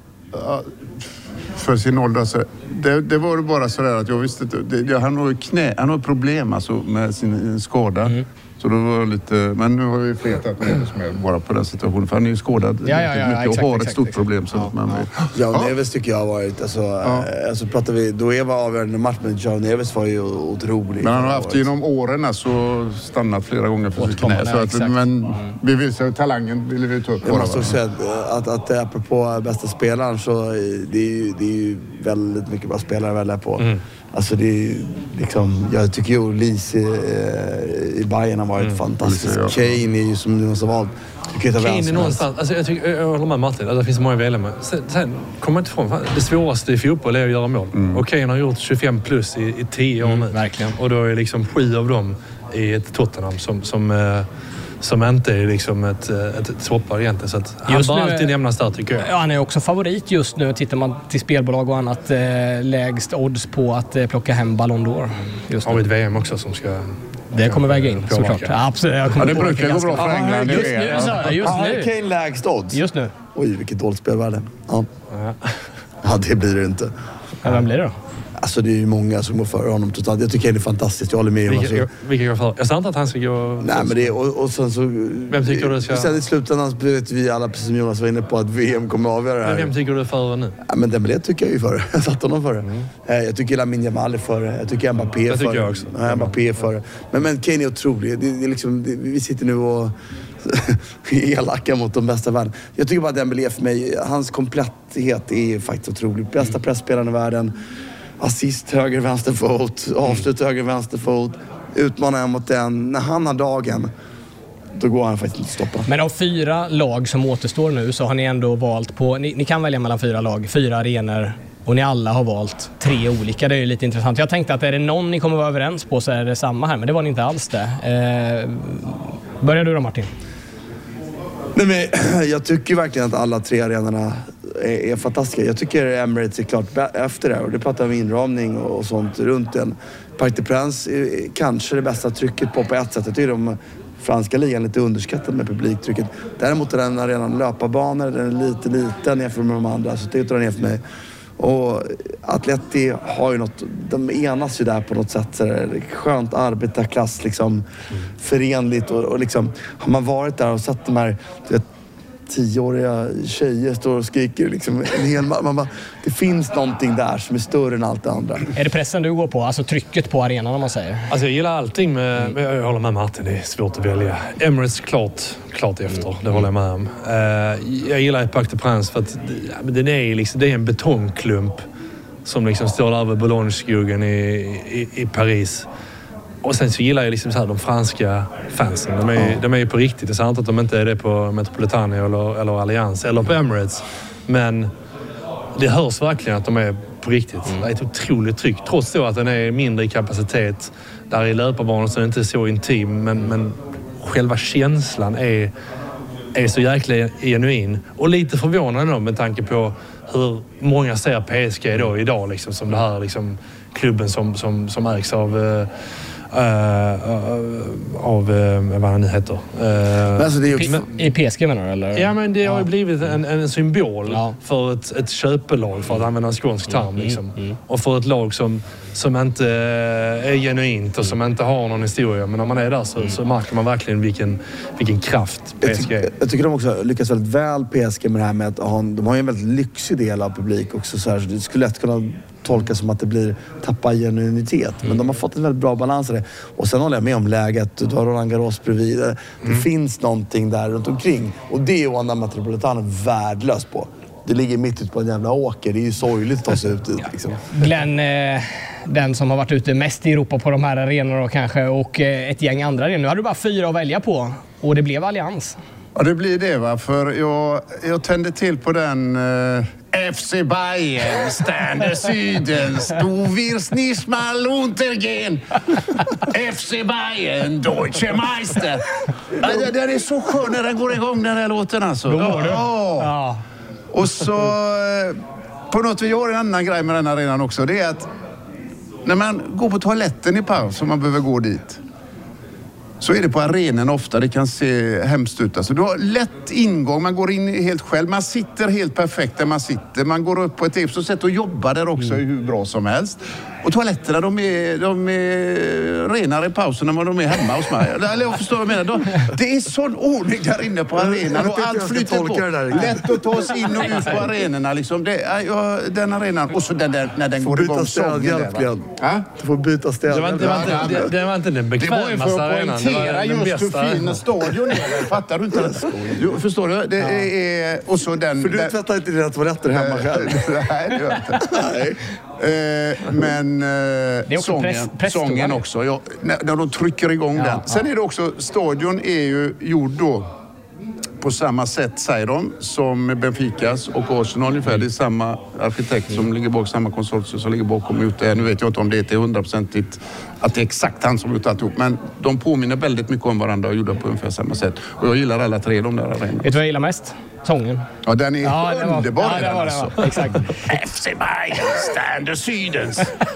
för sin ålder. Så det var ju bara så där att jag visste inte. Han har problem alltså med sin skada. Så då var lite, men nu har vi fletat med oss med bara på den situationen. För han är ju skådad mycket och har ett stort problem. Så João Neves tycker jag har varit, alltså pratar vi, då Eva avgörande match, men João Neves var ju otrolig. Men han har haft genom åren så stannat flera gånger för sitt knä. Så att, men vi vill säga talangen vill vi ta upp. Jag måste också säga att apropå bästa spelaren så det är ju väldigt mycket bra spelare att välja på. Alltså det är liksom, jag tycker ju Lise i Bayern har varit fantastisk. Kane är ju som du måste ha valt. Kane är någonstans, alltså jag håller med Martin, alltså det finns många välja med. Sen kommer jag inte ifrån, det svåraste i fotboll är att göra mål. Och Kane har gjort 25 plus i 10 år nu. Verkligen. Och då är liksom 7 av dem i ett Tottenham som inte är liksom ett toppar egentligen. Så att han bör alltid nämnas där, tycker jag. Ja, han är också favorit just nu. Tittar man till spelbolag och annat, lägst odds på att plocka hem Ballon d'Or. Har vi ett VM också som ska... Det kommer väga in, såklart. Absolut. Det brukar gå bra för England. Just nu. Kane lägst odds. Just nu. Oj, vilket dåligt spelvärde. Ja, det blir det inte. Ja, vem blir det då? Alltså det är ju många som går före honom totalt. Jag tycker Kane är fantastiskt. Jag håller med. Vilka går före? Jag sa inte att han ska gå... Nej, men det och sen så... Vem tycker du ska... Sen i slutändan vet vi alla, precis som Jonas var inne på, att VM kommer att avgöra det här. Men vem tycker du är före nu? Ja, men Dembélé tycker jag ju före. Jag satt honom före. Jag tycker Lamine Yamal är före. Jag tycker Mbappé är före. Det tycker jag också. Mbappé är före. Men Kane är otrolig. Det är liksom, vi sitter nu och... elaka mot de bästa världen. Jag tycker bara Dembélé för mig, hans kompletthet är faktiskt otrolig. Bästa pressspelaren i världen. Assist, höger, vänster fot. Avslut, höger, vänster fot. Utmanar mot den. När han har dagen, då går han faktiskt inte stoppa. Men av 4 lag som återstår nu så har ni ändå valt på... Ni kan välja mellan 4 lag, 4 arenor. Och ni alla har valt 3 olika. Det är ju lite intressant. Jag tänkte att är det någon ni kommer vara överens på så är det samma här. Men det var ni inte alls det. Börjar du då, Martin? Nej, men jag tycker verkligen att alla 3 arenorna är fantastiska. Jag tycker Emirates är klart efter det. Och det pratar om inramning och sånt runt den. Parc des Princes är kanske det bästa trycket på ett sätt. Jag tycker de franska ligan lite underskattad med publiktrycket. Däremot är den arenan löparbanor. Den är lite liten jämfört med de andra. Så det drar ner för mig. Och Atleti har ju något, de enas ju där på något sätt, så där, skönt arbetarklass liksom, förenligt och liksom, har man varit där och sett de här 10-åriga tjejer står och skriker liksom, man bara, det finns någonting där som är större än allt det andra. Är det pressen du går på? Alltså trycket på arenan om man säger? Alltså jag gillar allting med, jag håller med Martin, det är svårt att välja. Emirates klart efter, det håller jag med om. Jag gillar Parc des Princes för att den är liksom, det är en betongklump som liksom står där över Boulogne-skogen i Paris. Och sen så gillar jag liksom så här de franska fansen. De är ju på riktigt. Det är sant att de inte är det på Metropolitano eller Allianz eller på Emirates. Men det hörs verkligen att de är på riktigt. Det är ett otroligt tryck. Trots då att den är mindre i kapacitet. Där i löparbanan så är det inte så intim. Men själva känslan är så jäkla genuin. Och lite förvånande med tanke på hur många ser PSG då idag. Liksom, som det här liksom, klubben som ägs av vad han nu heter. Alltså det är också... I PSG menar du, eller? Ja, men det har ju blivit en symbol för ett köpelag, för att använda en skånsk term. Liksom. Och för ett lag som inte är genuint och som inte har någon historia. Men när man är där så märker man verkligen vilken kraft PSG är. Jag tycker de också lyckas väldigt väl, PSG, med det här med att de har ju en väldigt lyxig del av publik också. Så det skulle lätt kunna tolkas som att det blir tappa genuinitet. Men de har fått en väldigt bra balans i det. Och sen håller jag med om läget. Du har Roland Garros bredvid. Det finns någonting där runt omkring. Och det är Wanda Metropolitano värdelös på. Det ligger mitt ute på en jävla åker. Det är ju sorgligt att ta sig ut dit. Liksom. Glenn, den som har varit ute mest i Europa på de här arenorna kanske, och ett gäng andra arenor. Nu har du bara 4 att välja på. Och det blev Allians. Ja, det blir det, va? För jag tände till på den... FC Bayern, Stande Südens, du wirst nicht mal untergehen. FC Bayern, Deutsche Meister. Den är så skön när den går igång, den här låten alltså. Ja. Och så på något vi har en annan grej med den här arenan också. Det är att när man går på toaletten i paus och man behöver gå dit. så är det på arenan ofta. Det kan se hemskt ut. Alltså, du har lätt ingång. Man går in helt själv. Man sitter helt perfekt där man sitter. Man går upp på ett eget sätt och jobbar där också hur bra som helst. Och toaletterna, de är renare i pausen än vad de är hemma hos mig. Eller jag förstår vad jag menar. Det är sån ordning där inne på arenan. Och allt flyter på. Lätt att ta sig in och ut på arenorna. Liksom. Den arenan. Och så den där, när den går igång sången där. Du får byta ställning. Det var inte den bekvämaste arenan. Det var för att poängtera just hur fin stadion är. Fattar du inte det? Förstår du? Det är... Och så den... För du tvättar inte dina toaletter hemma själv. Nej, det gör jag inte. Nej. Men det är också sången också. När de trycker igång den. Sen är det också, stadion är ju gjord då på samma sätt, säger de, som Benficas och Arsenal ungefär. Det är samma arkitekt som ligger bakom, samma konsortium som ligger bakom ut det. Nu vet jag inte om det är 100% att det är exakt han som gjort alltihop. Men de påminner väldigt mycket om varandra och gjorda på ungefär samma sätt. Och jag gillar alla tre de där arenorna. Vet du vad jag gillar mest? Sången. Ja, den är underbar. Det var. Exakt. FC Bayern, Standard Sydens.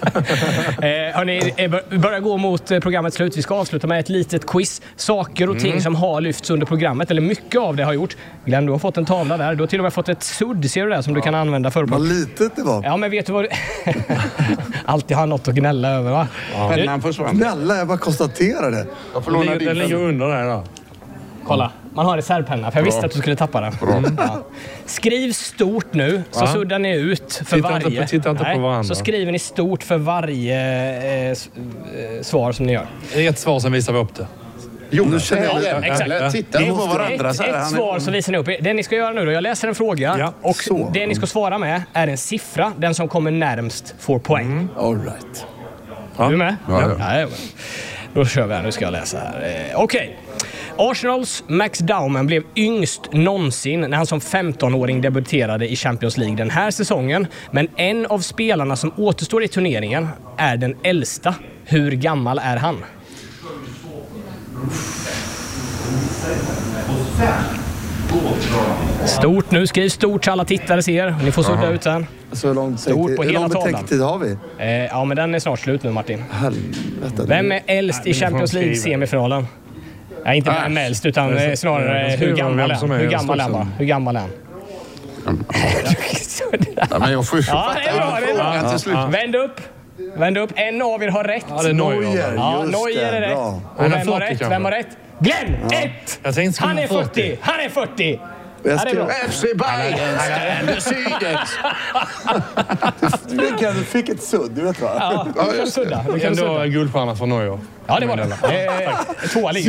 Hörrni, vi börjar gå mot programmets slut. Vi ska avsluta med ett litet quiz. Saker och ting som har lyfts under programmet. Eller mycket av det har gjort. Glenn, du har fått en tavla där. Du har till och med fått ett sudd, ser du där, som du kan använda för. Vad litet det var. Ja, men vet du vad... Alltid har något att gnälla över, va? Pennan försvann. Gnälla, jag bara konstaterar det. Den ligger under där då. Kolla, man har reservpenna. För jag visste att du skulle tappa den. Ja. Skriv stort nu, så suddar ni ut för varje. Titta inte på varandra. Så skriver ni stort för varje svar som ni gör. Ett svar som visar vi upp det. Jo, nu känner jag det. Exakt. Titta på varandra. Ett svar som visar ni upp. Det ni ska göra nu då, jag läser en fråga. Och det ni ska svara med är en siffra. Den som kommer närmst får poäng. All right. Är du med? Ja. Då kör vi här, nu ska jag läsa här. Okej. Arsenals Max Dauman blev yngst någonsin när han som 15-åring debuterade i Champions League den här säsongen. Men en av spelarna som återstår i turneringen är den äldsta. Hur gammal är han? Stort nu, skriv stort så alla tittare ser. Ni får sudda ut sen. Så långt stort på hela tavlan. täcktid har vi? Ja, men den är snart slut nu, Martin. Helvete. Vem är äldst i Champions League-semifinalen? Nej, inte vem är äldst, utan snarare hur gammal är han? Hur gammal är han bara? Hur gammal är han? Ja, men jag får ju fatta. Det är bra. Till slut. Vänd upp. En av er har rätt. Ja, det är Neuer. Ja, Neuer är rätt. Och vem har rätt? Glenn! 1! Han är 40! Han är 40! FC Bayern, Standard Sydens. Du fick ett sudd, du vet va? Ja, du kan sudda. Du kan sudda. Guldstjärna för Neuer. Ja, det var det. Tvåa ligger.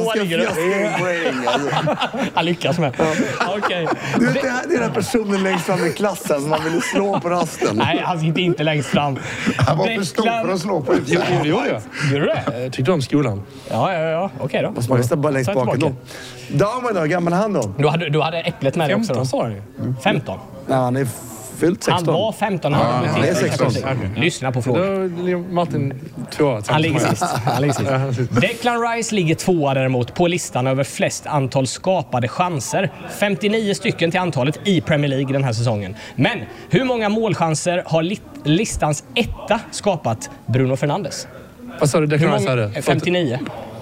Han lyckas med. Okej. Du vet, det är den här personen längst fram i klassen som man ville slå på rasten. Nej, han sitter inte längst fram. Han var för stor för att slå på ett. Gjorde du det? Tyckte om skolan. Ja. Okej då. Man måste bara längst bak då. Damen då, gammal han då? Du hade äpplet med dig också då. 15 sa du. 15? Nej, han är fyllt 16. Han var 15 när han han är 16. Lyssna på frågan. Då ligger Martin 2. Han ligger sist. Declan Rice ligger 2 däremot på listan över flest antal skapade chanser. 59 stycken till antalet i Premier League den här säsongen. Men hur många målchanser har listans etta skapat Bruno Fernandes? Vad sa du? Declan Rice hade? 59.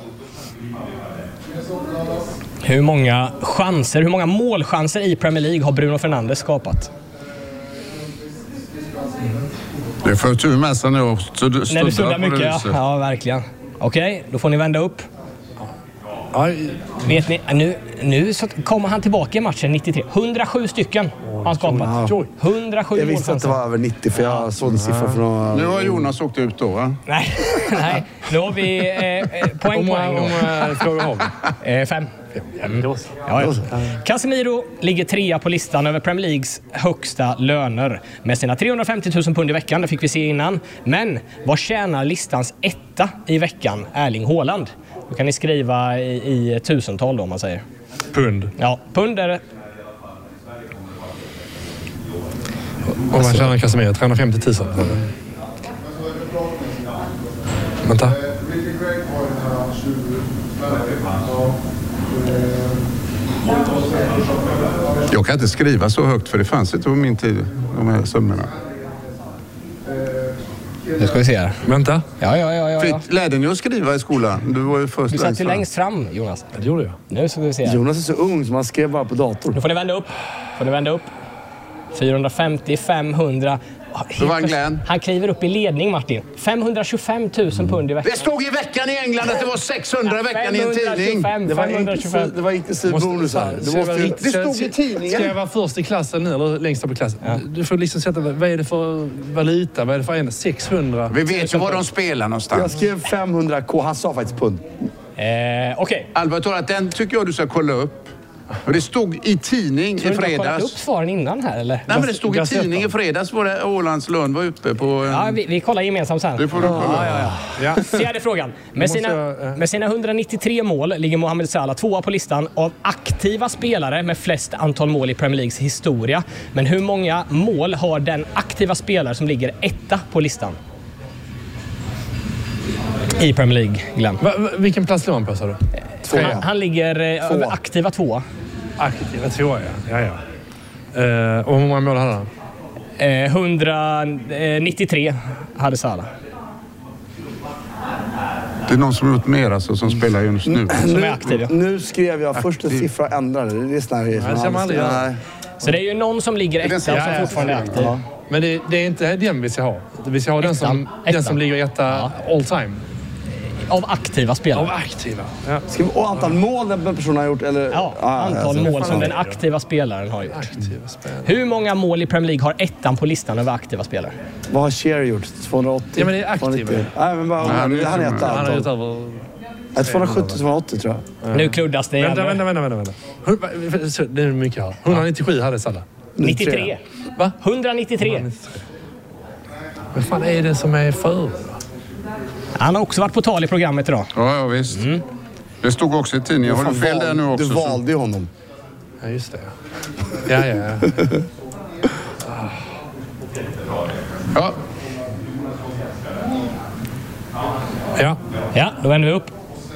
Hur många målchanser i Premier League har Bruno Fernandes skapat? Det får tur med sig nu. När du suddar mycket, ja verkligen. Okej, då får ni vända upp. Vet ni, nu så kommer han tillbaka i matchen 93. 107 stycken har han skapat. 107 jag visste att det var över 90 för jag såg en siffra från... Nu har Jonas åkt ut då, va? Nej. Nu har vi poäng då. Fråga har vi? 5. Ja. Casemiro ligger 3 på listan över Premier Leagues högsta löner med sina 350 000 pund i veckan, det fick vi se innan. Men vad tjänar listans etta i veckan? Erling Haaland. Då kan ni skriva i tusental då, om man säger. Pund. Ja, pund är det. Om man tjänar Casemiro 350 000. Vänta. Jag kan inte skriva så högt för det fanns inte på min tid, de här summorna. Nu ska vi se här. Vänta. Ja. Fritt, lärde ni att skriva i skolan? Du var ju först Du satt ju längst fram, Jonas. Det gjorde jag. Nu ska vi se här. Jonas är så ung så man skrev bara på dator. Nu får ni vända upp. 450, 500. Då vann Glenn. Han kliver upp i ledning, Martin. 525 000 pund i veckan. Det stod i veckan i England att det var 600 i veckan i en tidning. 525. Det var inklusiv bonusar. Det stod i tidningen. Ska jag vara först i klassen nu eller längst upp i klassen? Ja. Du får liksom sätta, vad är det för valuta? Vad är det för en? 600? Vi vet ju var de spelar någonstans. Jag skrev 500k. Han sa faktiskt pund. Okej. Albert, att den tycker jag du ska kolla upp. Och det stod i tidning i fredags. Har du kollat upp svaren innan här, eller? Nej, men det stod i tidning i fredags. Var det Ålandslund var uppe på... Ja, vi kollar gemensamt sen. Det får du kolla. Ja. Fjärde frågan. Med sina 193 mål ligger Mohamed Salah 2 på listan av aktiva spelare med flest antal mål i Premier Leagues historia. Men hur många mål har den aktiva spelare som ligger etta på listan? I Premier League, Glenn. Vilken plats låg han på, sa du? Han ligger över aktiva 2. Aktiva 2, ja. Och hur många mål hade han? 193 hade Salah. Det är någon som har gjort mer alltså, som spelar just nu. Som är aktiv, ja. Nu skrev jag först en siffra och ändrade. Det är sån här. Så det är ju någon som ligger etta som fortfarande är aktiv. Ja. Men det är inte den vi ska ha. Vi ska ha den som ligger etta all time. Av aktiva spelare. Av aktiva. Ja. Och antal mål den personen har gjort? Eller? Ja, antal mål som den aktiva spelaren har gjort. Hur många mål i Premier League har ettan på listan över aktiva spelare? Vad har Cher gjort? 280? Ja, men det är aktiva. Nej, men bara, han är etta. Han har gjort över... 270-280 tror jag. Nu kluddas det igen. Vänta. Det är mycket här. 197 hade Salah. 93. Va? 193. Vad fan är det som är för? Han har också varit på tal i programmet idag. Ja, visst. Det stod också i tidningen. Har du fel där nu också? Du valde ju honom. Ja, just det. Ja. Ja, då vänder vi upp.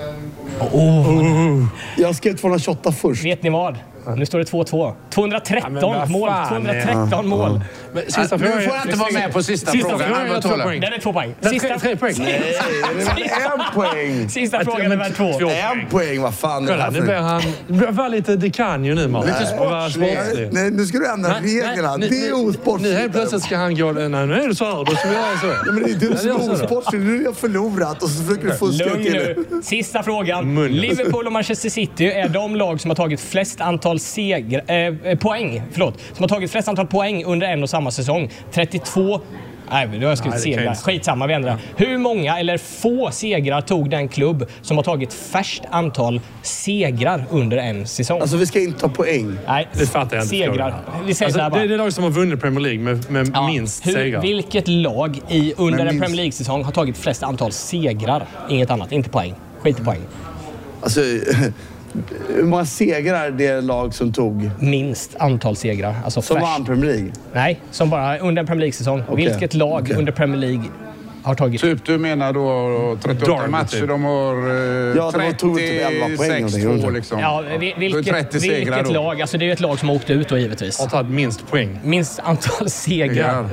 Jag skrev 228 först. Vet ni vad? Nu står det 2-2. 213 mål. 213 mål. Nu får jag inte vara med på sista frågan. Den är 2 poäng. Sista 3 poäng. Nej, det var 1 poäng. Sista frågan är väl 2. 1 poäng, vad fan är det här nu blir han... Var lite dekanjo nu, man. Lite sportslig. Nej, nu ska du ändra reglerna. Det är osportsligt. Nu helt plötsligt ska han gå... Nej, nu är det så här. Då ska vi göra så. Ja, men det är du som är osportslig. Nu har jag förlorat och så försöker du fuska Lugn till nu. Sista frågan. Liverpool och Manchester City är de lag som har tagit flest antal poäng. Som har tagit flest antal poäng under en och samma säsong. 32... Nej, du har skrivit segrar. Skitsamma, vi ändrar. Hur många eller få segrar tog den klubb som har tagit färst antal segrar under en säsong? Alltså, vi ska inte ta poäng. Nej, det fattar jag inte. Segrar. Vi säger alltså, det är det lag som har vunnit Premier League med minst segrar. Vilket lag under en Premier League-säsong har tagit flest antal segrar? Inget annat, inte poäng. Skit i poäng. Alltså... Hur många segrar är det lag som tog? Minst antal segrar. Alltså som vann Premier League? Nej, som bara under en Premier League-säsong. Okay. Vilket lag under Premier League har tagit... Typ du menar då 38 matcher, de har 36 år liksom. Ja, vilket lag? Alltså det är ett lag som har åkt ut då givetvis. Har tagit minst poäng. Minst antal segrar.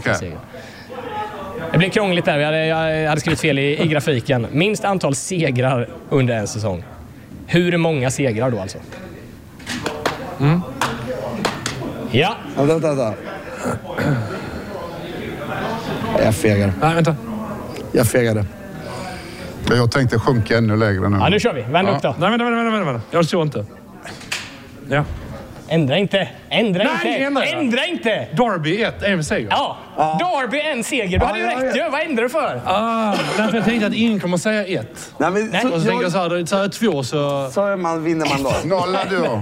Det blev krångligt där. Jag hade skrivit fel i grafiken. Minst antal segrar under en säsong. Hur många segrar då alltså? Ja. Vänta. Jag fegar. Nej, vänta. Jag fegade. Jag tänkte sjunka ännu lägre nu. Ja, nu kör vi. Vänd upp då. Nej, vänta. Jag såg inte. Ja. Ändra inte. Ändra inte. Derby 1, en seger. Ja. Derby, en seger. Du hade ju rätt. Ja. Vad ändrar du för? Därför jag tänkte att ingen kommer säga 1. Nej. Och så tänkte jag så här 2 så... Så vinner man då. Nolla du då.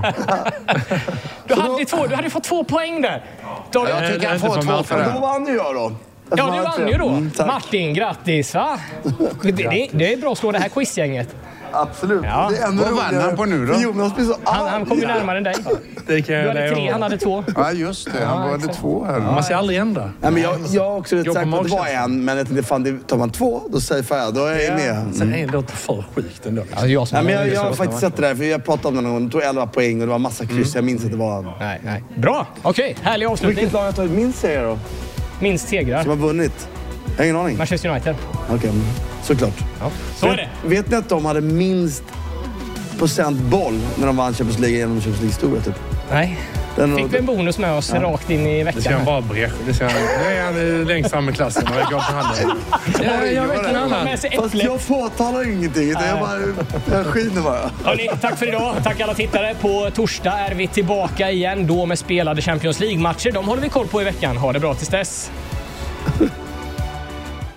Du hade fått 2 poäng där. Jag tycker jag får 2 för det. Då vann ju jag då. Ja, du vann ju då. Martin, grattis va? Det är bra att slå det här quizgänget. Absolut. Ja. Vad vann han på nu då? Jonas blir så han kom ju närmare än dig. Du hade 3, han hade 2. Ja, just det. Han hade 2 här. Man ska aldrig ändra. Nej, men jag har också rätt sagt att det var en, men jag tänkte, tar man 2, då säger jag, då är jag med. Sen är det inte för sjukt ändå. Jag har faktiskt sett det där, för jag pratade om det någon gång. Det tog 11 poäng och det var massa kryss. Jag minns att det var... Nej. Bra, okej. Härlig avslutning. Vilket lag har tagit minst segrar då? Minst segrar? Som har vunnit? Jag har ingen aning. Manchester United. Okej, såklart. Ja, så är det. Vet ni att de hade minst procent boll när de vann Champions League genom Champions League-historia typ? Nej. Fick vi en bonus med oss rakt in i veckan? Det ska han bara brecha. Nu är han längst fram i klassen och jag går på handen. Jag vet inte annat. Fast jag påtalar ingenting. Jag skiner bara. Hörrni, tack för idag. Tack alla tittare. På torsdag är vi tillbaka igen då med spelade Champions League-matcher. De håller vi koll på i veckan. Ha det bra tills dess.